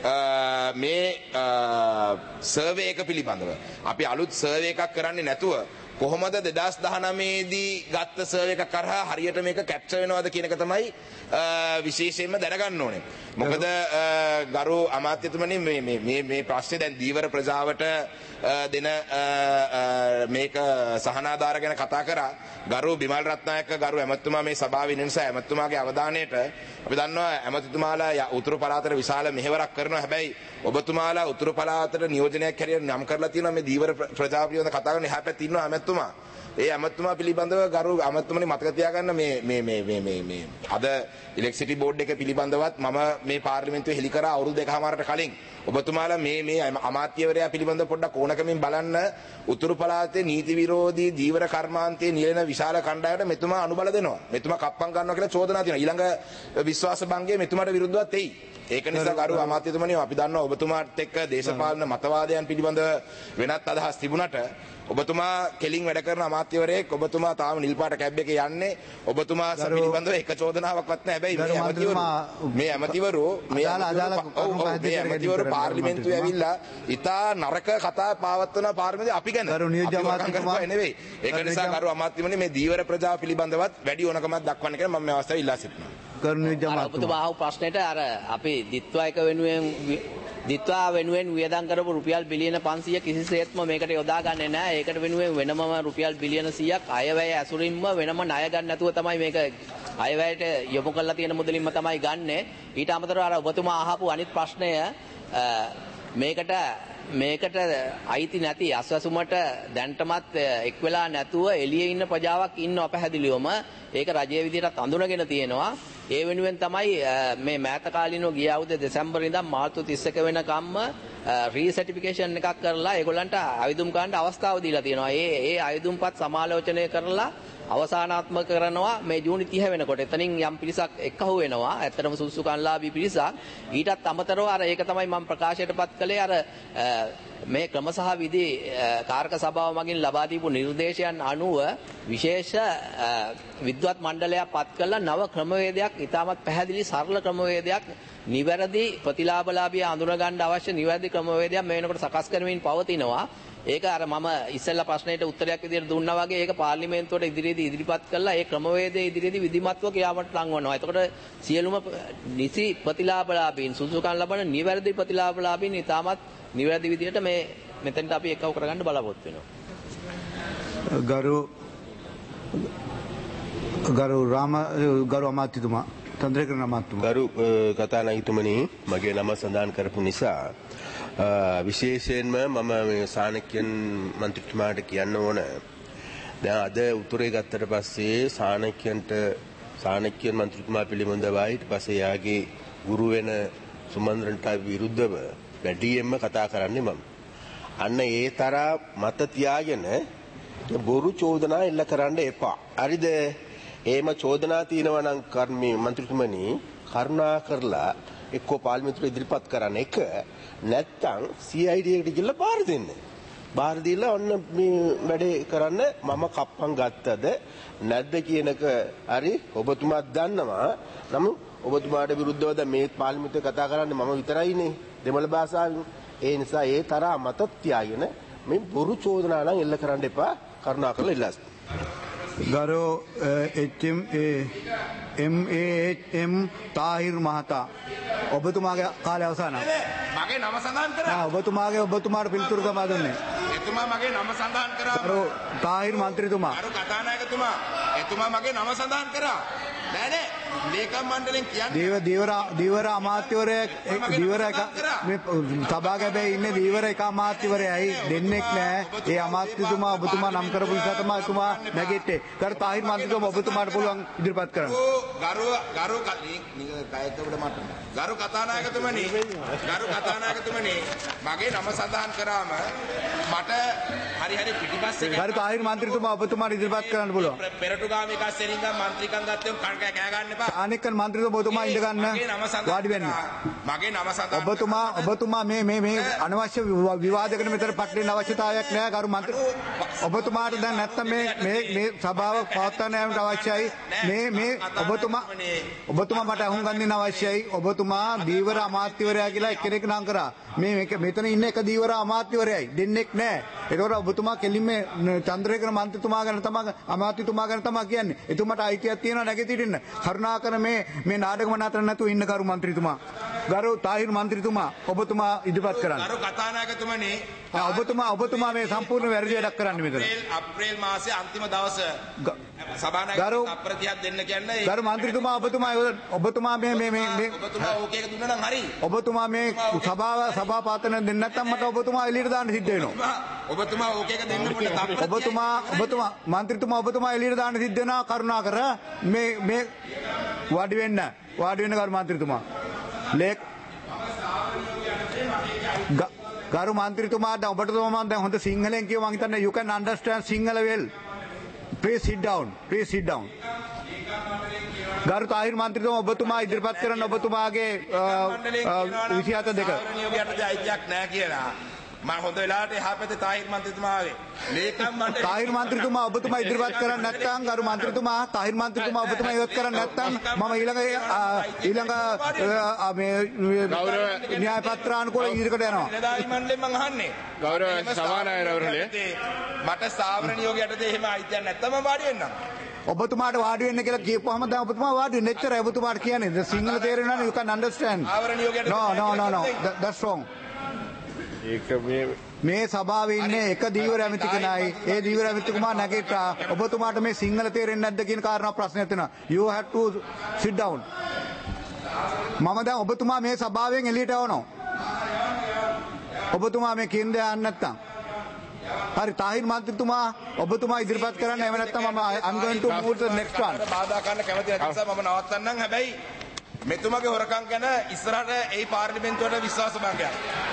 මේ සර්වේ එක පිළිබඳව අපි අලුත් සර්වේ එකක් කරන්නේ නැතුව කොහොමද 2019 දී ගත්ත සර්වේ එකක් කරහා හරියට මේක කැප්චර් වෙනවද කියන එක තමයි විශේෂයෙන්ම දැනගන්න ඕනේ. මොකද ගරු අමාත්‍යතුමනි මේ ප්‍රශ්නේ දැන් දීවර ප්‍රජාවට දෙන මේක සහනාධාර ගැන කතා කරා. ගරු බිමල් රත්නායක ගරු ඇමතුමා මේ සභාවේ ඉන්න නිසා ඇමතුමාගේ අවධානයට අපි දන්නවා ඇමතුමාලා උතුරු පළාතට විශාල මෙහෙවරක් කරනවා. හැබැයි ඔබතුමාලා උතුරු පළාතට නියෝජනයක් හැටියට නම් කරලා තියෙනවා මේ දීවර ප්‍රජාව පිළිබඳ කතා කරන එහා පැත්තේ ඉන්නවා ඇමතුමා. ඒ ඇමතුමා පිළිබඳව ගරු ඇමතුමනි මතක තියාගන්න මේ අද ඉලෙක්ට්‍රිසිටි බෝඩ් එක පිළිබඳවත් මම මේ පාර්ලිමේන්තුවේ හෙළි කරා අවුරුදු 2කමාරට කලින්. ඔබතුමාලා මේ අමාත්‍යවරයා පිළිබඳව පොඩ්ඩක් ඕනකමින් බලන්න. උතුරු පළාතේ නීති විරෝධී දීවර කර්මාන්තයේ නිලන විශාල කණ්ඩායමට මෙතුමා අනුබල දෙනවා. මෙතුමා කප්පම් ගන්නවා කියලා චෝදනා තියෙනවා. ඊළඟ විශ්වාස භංගයේ මෙතුමාට විරුද්ධවත් එයි. ඒක නිසා ගරු අමාත්‍යතුමනි අපි දන්නවා ඔබතුමාත් එක්ක දේශපාලන මතවාදයන් පිළිබඳව වෙනත් අදහස් තිබුණට ඔබතුමා කෙලින් වැඩ කරන අමාත්‍යවරයෙක්. ඔබතුමා තාම නිල් පාට කැබ් එකේ යන්නේ. ඔබතුමා පිළිබඳව එක චෝදනාවක්වත් නැහැ. හැබැයි මේ ඇමතිවරු පාර්ලිමේන්තුවේ ඇවිල්ලා ඉතා නරක කතා පාවත්වන පාර්ලිමේන්තුවේ අපි ගැන නෙවෙයි. ඒක නිසා ගරු අමාත්‍යතුමනි මේ දීවර ප්‍රජාව පිළිබඳවත් වැඩි ඕනකමක් දක්වන්න කියලා මම මේ අවස්ථාවේ ඉල්ලා සිටිනවා. ඔබතුමා අහපු ප්‍රශ්නෙට අර අපි දිත්වයක වෙනුවෙන් දිත්වා වෙනුවෙන් වියදම් කරපු රුපියල් බිලියන 500 කිසිසේත්ම මේකට යොදා ගන්නේ නැහැ. ඒකට වෙනුවෙන් වෙනම රුපියල් බිලියන 100ක් අයවැය ඇසුරින්ම වෙනම ණය ගන්න නැතුව තමයි මේක අයවැයට යොමු කරලා තියෙන මුදලින්ම තමයි ගන්නෙ. ඊට අමතරව අර ඔබතුමා අහපු අනිත් ප්‍රශ්නය මේකට අයිති නැති අස්වැසුමට දැන්ටමත් එක් වෙලා නැතුව එළියේ ඉන්න ප්‍රජාවක් ඉන්නවා පැහැදිලිවම. ඒක රජයේ විදිහටත් අඳුනගෙන තියෙනවා. ඒ වෙනුවෙන් තමයි මේ මෑත කාලිනව ගිය අවුරුද්දේ දෙසැම්බර් ඉඳන් මාර්තු 31 වෙනකම්ම රීසර්ටිෆිකේෂන් එකක් කරලා ඒගොල්ලන්ට අයදුම් ගන්න අවස්ථාව දීලා තියෙනවා. ඒ අයදුම්පත් සමාලෝචනය කරලා අවසානාත්මක කරනවා මේ ජූනි 30 වෙනකොට. එතනින් යම් පිරිසක් එක්කහුව වෙනවා. ඇත්තටම සුසුකන්ලාභී පිරිසක්. ඊටත් අමතරව අර ඒක තමයි මම ප්‍රකාශයටපත් කළේ අර මේ ක්‍රම සහ විධි කාරක සභාව මගින් ලබා දීපු නිර්දේශයන් අනුව විශේෂ විද්වත් මණ්ඩලයක් පත් කළා නව ක්‍රමවේදයක් ඉතාමත් පැහැදිලි සරල ක්‍රමවේදයක් නිවැරදි ප්‍රතිලාභලාභී අඳුන ගන්න අවශ්‍ය නිවැරදි ක්‍රමවේදයක් මේ වෙනකොට සකස් කරමින් පවතිනවා. ඒක අර මම ඉස්සෙල්ලා ප්‍රශ්නෙට උත්තරයක් විදිහට දුන්නා වගේ ඒක පාර්ලිමේන්තුවට ඉදිරියේදී ඉදිරිපත් කළා ඒ ක්‍රමවේදයේ ඉදිරියේදී විධිමත්ව ක්‍රියාවට ලං වෙනවා. එතකොට සියලුම නිසි ප්‍රතිලාභලාභීන් සුසුකම් ලබන නිවැරදි ප්‍රතිලාභලාභීන් ඉතාමත් නිවැරදි විදිහට මේ මෙතෙන්ට අපි එකව කරගන්න බලාපොරොත්තු වෙනවා. ගරු අමාත්‍යතුමා චන්ද්‍රේකරන් අමාත්‍යතුමා ගරු කතානායකතුමනි මගේ නම සඳහන් කරපු නිසා විශේෂයෙන්ම මම මේ සානක්‍යයන් මන්ත්‍රීතුමාට කියන්න ඕන දැන් අද උතුරේ ගත්තට පස්සේ සානක්‍යයන් මන්ත්‍රීතුමා පිළිබඳවයි ඊට පස්සේ යාගේ ගුරු වෙන සුමන්ද්‍රන්ට විරුද්ධව වැඩියෙන්ම කතා කරන්නේ මම. අන්න ඒ තරම් මත තියාගෙන බොරු චෝදනා එල්ල කරන්න එපා. හරිද? එහෙම චෝදනා තියෙනවා නම් කර්මී මන්ත්‍රීතුමනි කරුණා කරලා එක්කෝ පාර්ලිමේන්තුවේ ඉදිරිපත් කරන්න එක නැත්තම් CID එකට ගිහලා බාර දෙන්න. බාර දීලා ඔන්න මේ වැඩේ කරන්න මම කප්පම් ගත්තද නැද්ද කියනක හරි ඔබතුමාත් දන්නවා. නමුත් ඔබතුමාට විරුද්ධව දැන් මේ පාර්ලිමේන්තුවේ කතා කරන්නේ මම විතරයිනේ දෙමළ භාෂාවෙන්. ඒ නිසා ඒ තරහා මතත් තියාගෙන මේ බොරු චෝදනා නම් එල්ල කරන්න එපා. කරුණාකරලා ඉල්ලා ගරු MAHM තාහිර් මහතා ඔබතුමාගේ කාලය අවසానයි. මගේ නම සඳහන් කරා. ඔබතුමාට පිළිතුරු තමයි දුන්නේ. එතුමා මගේ නම සඳහන් කරා. ගරු තාහිර් මන්ත්‍රීතුමා. ගරු කතානායකතුමා. එතුමා මගේ නම සඳහන් කරා. නෑ ලේකම් මණ්ඩලෙන් කියන්නේ දීවර අමාත්‍යවරයෙක් මේ සභාගබේ ඉන්නේ දීවර එක අමාත්‍යවරයයි දෙන්නෙක් නෑ. ඒ අමාත්‍යතුමා ඔබතුමා නම් කරපු නිසා තමයි එතුමා නැගෙන්නේ. ගරු තාහිර් මන්ත්‍රීතුමා ඔබතුමාට පුළුවන් ඉදිරිපත් කරන්න. ගරු කතානායකතුමනි මගේ නම සඳහන් කරාම මට හරි පිටිපස්සේ ගරු තාහිර් මන්ත්‍රීතුමා ඔබතුමාට ඉදිරිපත් කරන්න පුළුවන්. පෙරටුගාමී කස්සෙරින් ගම් මන්ත්‍රීකම් ගත්තේ කෑ ගන්න එපා. අනිකන් මන්ත්‍රීතුමා ඔබතුමා ඉඳ ගන්න වාඩි වෙන්න. මගේ නම සඳහන් ඔබතුමා මේ අනවශ්‍ය විවාදයකට මෙතන පටලෙන්න අවශ්‍යතාවයක් නෑ. ගරු මන්ත්‍රී ඔබතුමාට දැන් නැත්තම් මේ සභාව පවත්වන්න යාමට අවශ්‍යයි. මේ ඔබතුමා මට අහුන් ගන්න අවශ්‍යයි. ඔබතුමා දීවර අමාත්‍යවරයා කියලා එක්කෙනෙක් නම් කරා. මෙතන ඉන්න එක දීවර අමාත්‍යවරයයි දෙන්නෙක් නෑ. ඒකෝර ඔබතුමා කෙලින්ම චන්ද්‍රේකර මන්ත්‍රීතුමා ගැන තමයි අමාත්‍යතුමා ගැන තමයි කියන්නේ. එතුමාට අයිතියක් තියෙනවා නැගිටින්න. කරුණාකර මේ නාටකම නතර නැතුව ඉන්න ගරු මන්ත්‍රීතුමා. ගරු තාහිර් මන්ත්‍රීතුමා ඔබතුමා ඉදිරිපත් කරන්න. ගරු කතානායකතුමනි ඔබතුමා මේ සම්පූර්ණ වැරදි වැඩක් කරන්නේ මෙතන. අප්‍රේල් මාසයේ අන්තිම දවස සභානායක අප්‍රතියක් දෙන්න කියන්නේ ගරු මන්ත්‍රීතුමා ඔබතුමා මේ ඔබතුමා ඕකේ එක දුන්නා නම් හරි. ඔබතුමා මේ සභාපාතන දෙන්න නැත්නම් මට ඔබතුමා එළියට දාන්න සිද්ධ වෙනවා. ඔබතුමා ඕකේ එක දෙන්න මොකද? ඔබතුමා මන්ත්‍රීතුමා ඔබතුමා එළියට දාන්න සිද්ධ වෙනවා. කරුණාකර මේ වාඩි වෙන්න ගරු මන්ත්‍රීතුමා. ගරු මන්ත්‍රීතුමාට ඔබතුමා දැන් හොඳ සිංහලෙන් කියව මම හිතන්නේ you can understand Sinhala well. Please sit down. ගරු තාහිර් මන්ත්‍රීතුමා ඔබතුමා ඉදිරිපත් කරන ඔබතුමාගේ 27 අයිතියක් නැහැ කියලා. මම හොඳ වෙලාවට එහා පැත්තේ තාහිර් මන්ත්‍රීතුමා ආවේ. ලේකම් මණ්ඩලය තාහිර් මන්ත්‍රීතුමා ඔබතුමා ඉදිරිපත් කරන්නේ නැත්නම් ගරු මන්ත්‍රීතුමා තාහිර් මන්ත්‍රීතුමා ඔබතුමා ඉවත් කරන්නේ නැත්නම් මම ඊළඟ මේ න්‍යාය පත්‍රානුකූල ඉදිරියට යනවා. නිලධාරී මණ්ඩලයෙන් මම අහන්නේ. ගෞරව සභානායකවරුනි මට ස්ථාවර නියෝගය යටතේ එහෙම අයිතියක් නැත්නම් මම වාඩි වෙන්නම්. ඔබතුමාට වාඩි වෙන්න කියලා කියපුවාම දැන් ඔබතුමා වාඩි වෙන්න එච්චරයි ඔබතුමාට කියන්නේ. Sinhala තේරෙනවනේ, you can understand. No. That's wrong. ඒක මේ සභාවේ ඉන්නේ එක දීවර ඇමති කෙනයි. ඒ දීවර ඇමතිතුමා නැගිට්ටා. ඔබතුමාට මේ සිංහල තේරෙන්නේ නැද්ද කියන කාරණා ප්‍රශ්නයක් තියෙනවා. You have to sit down. මම දැන් ඔබතුමා මේ සභාවෙන් එළියට යවනවා. ඔබතුමා මේ කේන්ද්‍රය යන්න නැත්තම්. හරි, තාහිර් මන්ත්‍රීතුමා ඔබතුමා ඉදිරිපත් කරන්න. එහෙම නැත්නම් I'm going to move to the next one. බාධා කරන්න කැමති නැති නිසා මම නවත්තන්නම්. හැබැයි මෙතුමගේ හොරකම් ගැන ඉස්සරහට ඒ පාර්ලිමේන්තුවට විශ්වාස භංගයක්.